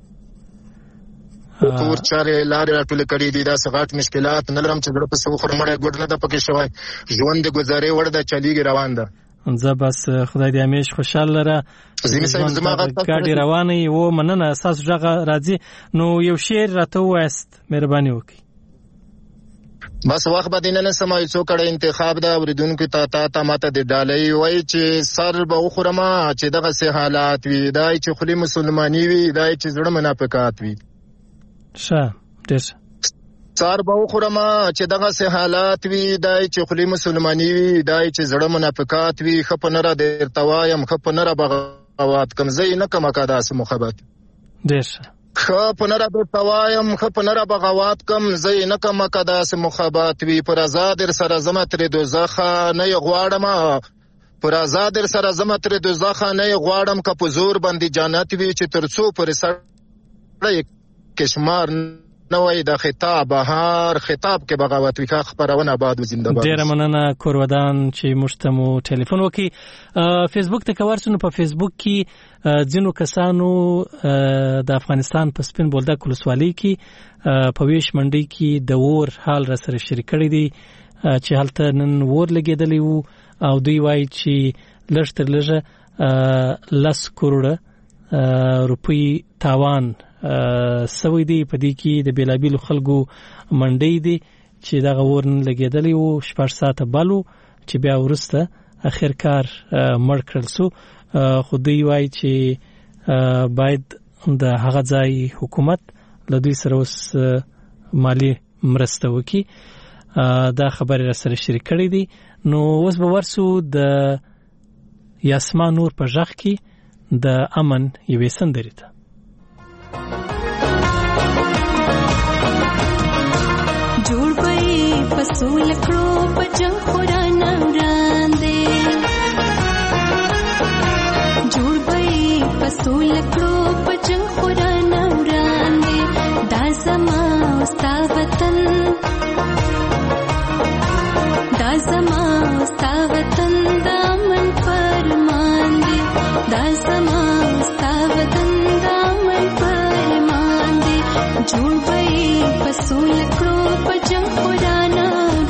تور چارې لارې راټول کړې دي. دا سغات مشکلات نه لرم چې په څو خرمړې ګډ نه د پکې شوی ژوند د گزارې وړ د چلیږي روان ده. زه بس خدای دې همیش خوشاله لره. عظیمی صاحب زما ګاډي روانې و مننه اساس ژغه راځي. نو یو شعر راته وایست مهرباني وکړئ. بس وخت به دینه سمای څو کړه انتخاب دا اوریدونکو ته تا ته ماته د ډالۍ وای چې سر به وخورما چې دغه سه حالات وي دای چې خلی مسلمانی وي دای چې زړه منافقات وي. ښه ډېر سر به وخورما چې دغه سه حالات وي دای چې خلی مسلمانی وي دای چې زړه منافقات وي. خپ نه را درته وایم خپ نه را بغاوت کم زې نه کما کا داس محبت. ډېر خپ نه را درته وایم خپ نه را بغاوت کم زې نه کما کا داس محبت وي. پر آزاد سره زما تر دوزخ نه غواړم پر آزاد سره زما تر دوزخ نه غواړم که په زور باندې جنت وي چې ترڅو پر سر کشمار نوې د خطاب بهار خطاب کې بغاوت وکړه خبرونه بعد زنده باد. ډیر مننه کورودان چې مشتمو ټلیفون وکي. فیسبوک ته کورسونو په فیسبوک کې ځینو کسانو د افغانستان په سپین بولدک ولسوالۍ کې په ویش منډي کې د اور حال را سره شریک کړی دی چې هلته نن اور لګیدلی وو او دوی وایي چې لږ تر لږه لس کروڑه روپۍ تاوان سوي دی. په دې کې د بیلابیلو خلکو منډي دي چې دغه اور نن لګیدلی وو شپږ ساعته بلو چې بیا ورسته اخر کار مړ کړل سو. خو دوی وایي چې باید د هغه ځای حکومت له دوی سره اوس مالی مرسته وکړي. دا خبره را سره شریک کړې دي. نو اوس به ورسو د یاسمان نور په ژغ کې د امن یوې سندرې ته. جوړ به پسول کړو په جنگ خورانه وړاندې، جوړ به پسول کړو په جنگ خورانه وړاندې، دا زما ستا وطن، دا زما ستا وطن د امن فرمان دی، دا زما ستا وطن د امن فرمان دی. جوړ به پسول کړو په جنگ خورانه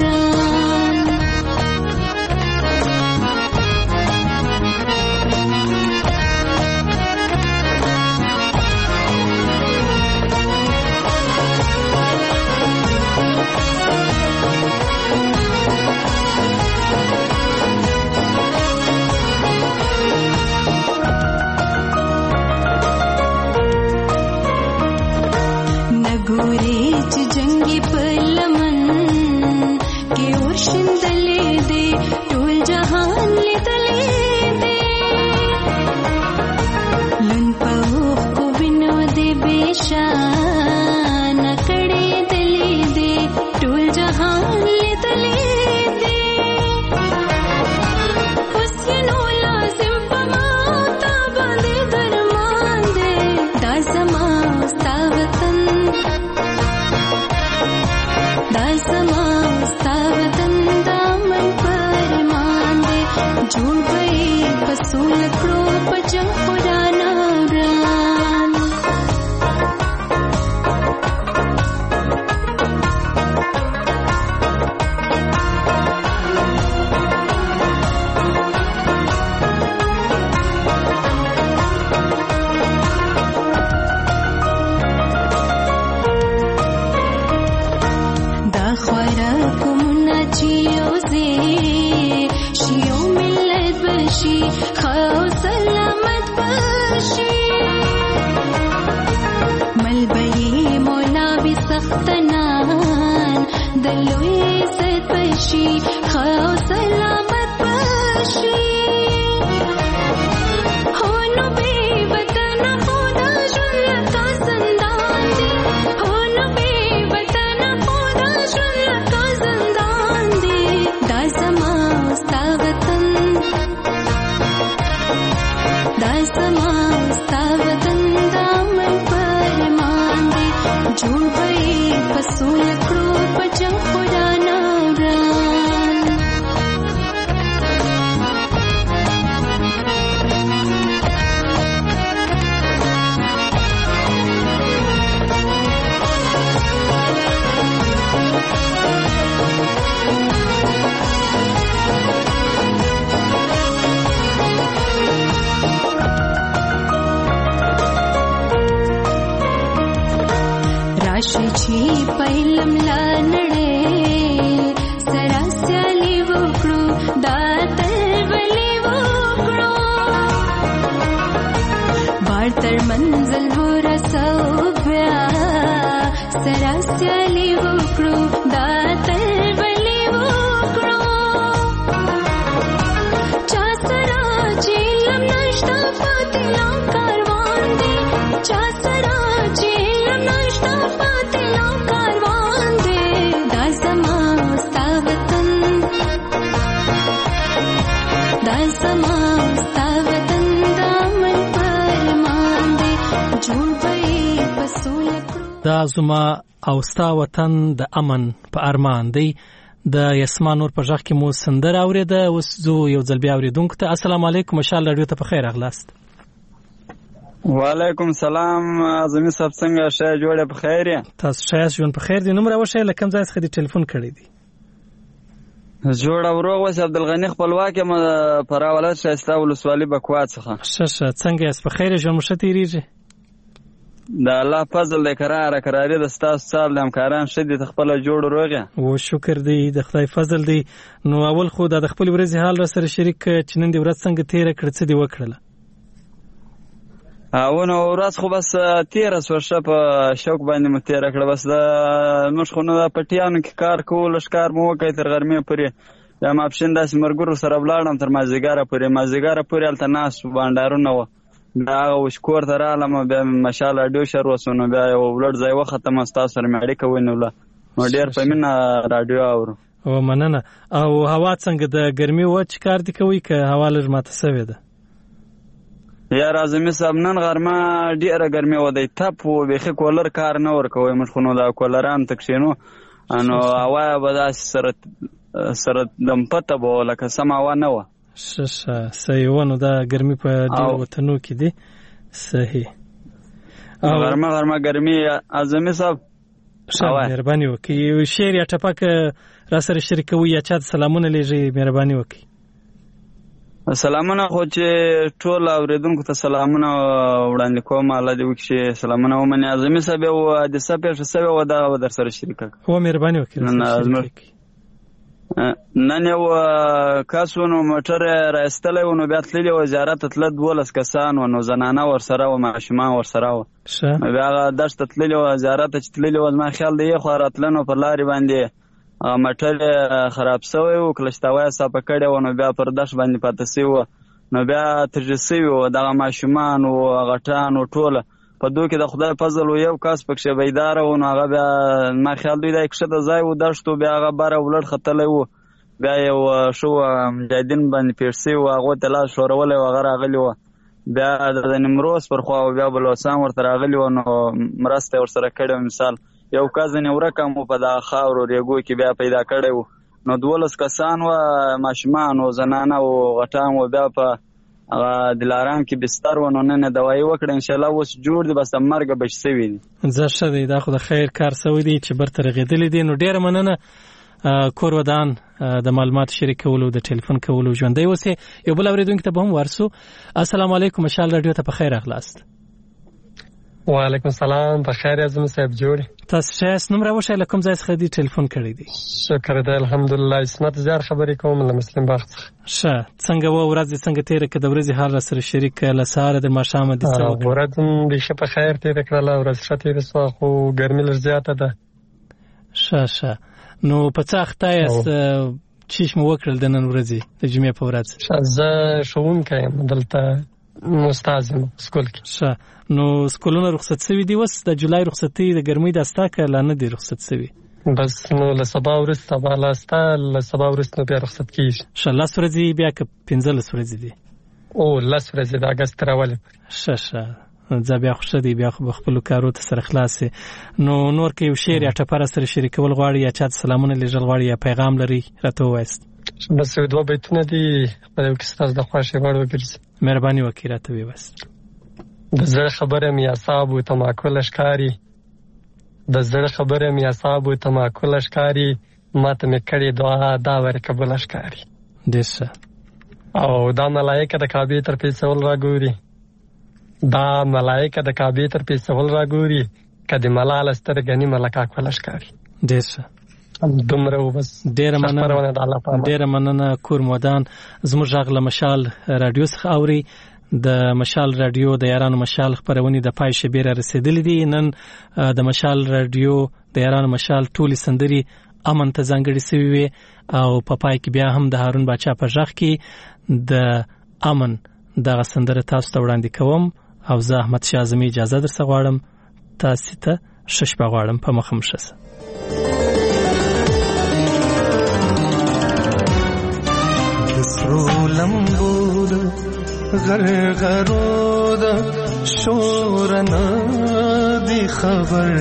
دا زما او ستا وطن د امن په ارمان دی. د یاسمان نور په ژغ کې مو سندره اوریده. اوس زه یو ځل بیا اوریدونکو ته السلام علیکم، مشال رادیو ته په خیر راغلاست. وعلیکم سلام اعظمي صاحب، څنګه شه جوړه په خیر یې؟ تاسو شه ژوند په خیر دي؟ نوم راوښه لکم ځای څخه دی ټلیفون کړی دی. جوړه وروغ وس عبدالغنی خپلواک م پراولات شایسته ولسوالي بکوات څخه. شه شه څنګه یې په خیر ژوند مشه تیریږي؟ د الله فضل دی قراره قراري د ستاسو سال د همکاران ښه دي ته خپله جوړ روغ و شکر دی د خدای فضل دی. نو اول خو دا د خپل ورځې حال را سره شریک چې نن دې ورځ څنګه تېره کړه څه دې وکړله؟ او نو ورځ خو بس تېره سوه ښه په شوق باندې مو تېره کړه. بس د موږ خو نو د پټیانو کې کار کوو لښکار مو وکړی تر غرمې پورې. بیا ماپښین داسې ملګرو سره ولاړم تر مازدیګره پورې. مازدیګره پورې هلته ناست وو بانډارونه وه. بیا هغه اوس کور ته رالم بیا مې مشال راډیو شر وسو نو بیا یو لوړ ځای وختم ستاسو سره مې اړیکه ونیوله. نو ډېر په مینه راډیو اورو. او مننه. او هوا څنګه د ګرمي وه چې کار دې کوئ که هوا لږ ماته سوې ده؟ یا اعظمي صاحب نن غرمه ډېره ګرمي وه دی تپ و بیخي کولر کار نه ورکوی موږ خو نو دا کولران ته کښېنو نو هوا به داسې سره سره دمپته به وه لکه سم هوا نه وه. ښه ښه صحیح وه. نو دا ګرمي په ډېرو وطنو کې دي. صحیح. غرمه غرمه ګرمي اعظمي صاحب ښه مهرباني وکړئ. یو شعر یا ټپک را سره شریکوي یا چا ته سلامونه لیږئ مهرباني وکړئ. سلامونه خو چې ټول اورېدونکو ته سلامونه وړاندې کوم الله دې وکړي چې سلامونه ومني. اعظمي صاحب یو حادثه پیښه سوې وه دغه به در سره شریکه کړم. هو مهرباني وکړئ. نن یو کس و نو موټر یې رایستلی و نو بیا تللي وه زیارت ته تله دولس کسان وه نو زنانه ورسره وه ماشومان ورسره وه. نو بیا هغه دښت ته تللي وه زیارت ته چې تللي وه زما خیال د یې خوا راتله نو پر لارې باندې هغه موټر یې خراب سوی و کلشتاوی یې صافه کړې وه نو بیا پر دښت باندې پاته سوي وه نو بیا ترژې سوي وه دغه ماشومان و غټان و ټوله په دو کې د خدای فضل و یو کس پکښې بیداره و نو هغه بیا ما خیال دوی دا کښته ځای و دښتو بیا هغه بره ولړ ختلی و بیا یو ښه مجاهدین باندې پېښ سوي و هغو ته لاس ښورولی و هغه راغلي وه بیا د نیمروز پر خوا و بیا بلوڅان ورته راغلي وه نو مرسته یې ورسره کړې وه. مثال یو کس ځینې ورک هم و په دغه خاورو ریګو کې بیا پیدا کړی و نو دولس کسان وه ماشومان و زنانه و غټان و بیا په هغه دلارام کې بستر و نو نن یې دوایي وکړه انشاءالله اوس جوړ دي بس د مرګه بچ سوي دي. زه ښه دی دا خو د خیر کار سوی دی چې برته رغېدلی دی. نو ډېره مننه کور ودان د معلوماتو شریکولو د ټلیفون کولو ژوندی اوسې. یو بل اورېدونکي ته به هم ورسو. السلام علیکم مشال راډیو ته په خیر راغلاست. وعلیکم السلام په خیر اعظمي صاحب جوړ تاسو ښه یاست؟ نوم راوښیئ له کوم ځای څخه دې ټلیفون کړی دی؟ شکر دی الحمدلله عصمت زیار خبرې کوم له مسلم باغ څخه. ښه څنګه وه ورځ دې څنګه تېره کړه د ورځې حال را سره شریک کړه له سهاره تر ماښامه دې څه وکړه؟ ورځ هم بیخي په خیر تېره کړله ورځ ښه تېره سوه خو ګرمي لږ زیاته ده. ښه ښه نو په څه اخته یاست چیش مو وکړل د نن ورځې د جمعې په ورځ؟ زه ښوونکی یم دلته استاد یم سکول کې. ښه نو سکولونه رخصت سوي دي اوس د جولای رخصتۍ د ګرمۍ دا ستا که لا نه دي رخصت سوي؟ بس نو له سبا وروسته سبا لا ستا له سبا وروسته بیا رخصت کېږي. ښه لس ورځې بیا که پنځلس ورځې دي؟ او لس ورځې د اګست تر اولې پورې. ښه ښه ځه بیا خو ښه دی بیا خو به خپلو کارو ته سره خلاص یې. نو نور که یو شعر یا ټپه را سره شریکول غواړي یا چا ته سلامونه لیږل غواړي یا پیغام لرئ راته ووایاست. بس یو دوه بیتونه دي په یو کې ستاسو د خوښې وړ وګرځي. مهرباني وکړئ راته ویواست. د زړه خبره مې اعصابو ته معقوله ښکاري د زړه خبره مې اعصابو ته معقوله ښکاري ماته مې کړې دعا دا ورې قبوله ښکاري. ډېر ښه. او دا ملایکه د کعبې تر پیڅول راګوري دا ملایکه د کعبې تر پیڅول راګوري که د ملاله سترګه نیمه لکه اکوله ښکاري. ډېر ښه. دومره و بس. ډېره مننه ډېره مننه کور مودان زموږ غږ له مشال راډیو څخه اوري. د مشال راډیو د یارانو مشال خپرونې د پای شبې را رسېدلې دي. نن د مشال راډیو د یارانو مشال ټولې سندرې امن ته ځانګړې سوي وې او په پای کې بیا هم د هارون باچا په غږ کې د امن دغه سندره تاسو ته وړاندې کوم او زه احمد شاه اعظمي اجازه درڅخه غواړم تاسې ته ښه شپه غواړم په مخه مو ښه شه. سرو لمبو د غرغرو د شور نه دی خبر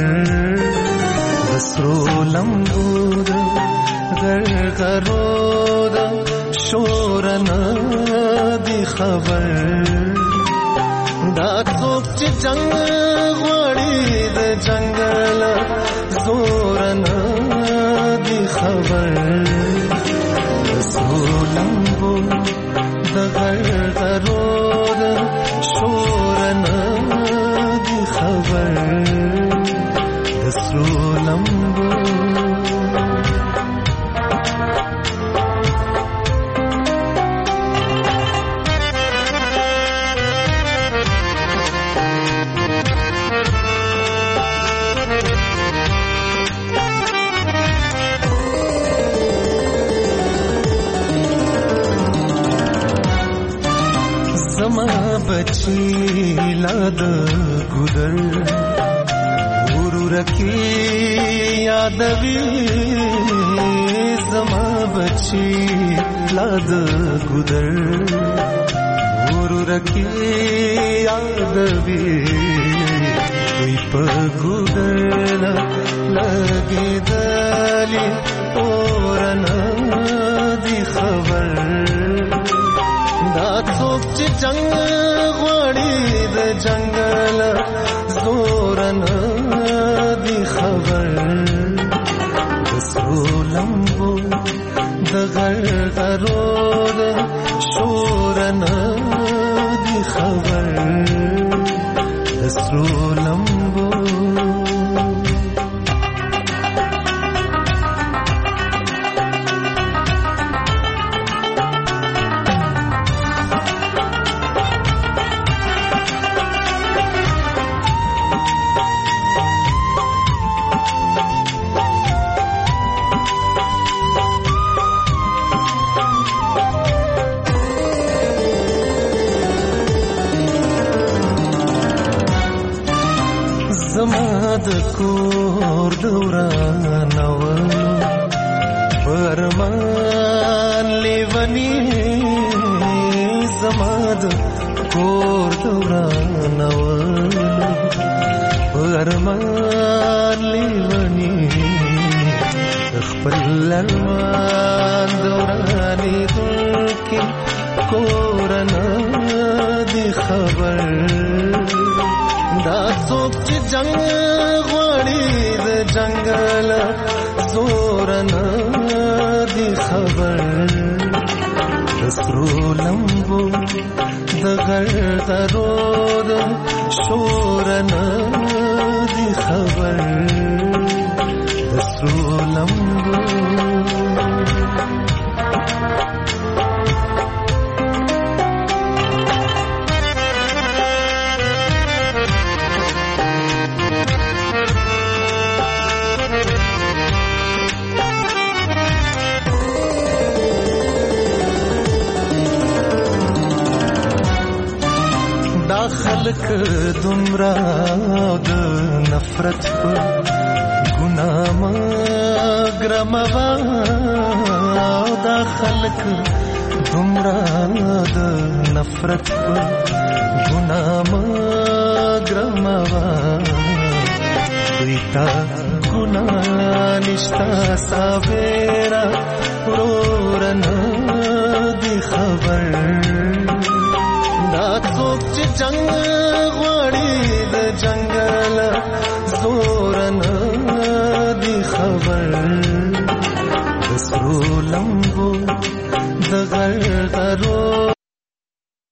سرو لمبو د غرغرو د شور نه دی خبر دا څوک چې جنگ غواړي د جنگل زور نه دی خبر سرو لمبو د غرغرو د شور نه دی خبر زما بچی لاد ګودر ورورکی یادوي زما بچی لاد ګودر ورورکی یادوي وی په ګودر لګې دلی اورنا دی خبر دا څوک چې جنگ غوړي د جنگل زورنا دی خبر سرو لمبو د غرغرو د شورنا دی خبر سرو لمبو د کور دورانو پرمان لیونی زما د کور دورانو پرمان لیونی خپل لرمان دورانی دلکی کورنا دی خبر دا څوک چې جنگ غوړي د جنگل زورنا دی خبر سرو لمبو د غرغرو د شورنا دی خبر سرو لمبو خلق دمرا د نفرت په ګناه مګرموا دا خلق دمرا د نفرت په ګناه مګرموا ویتا ګناه نشتا ساویرا ورورنا دی خبر دا څوک چې جنگ غوړي د جنگل زورنا دی خبر سرو لمبو د غرغرو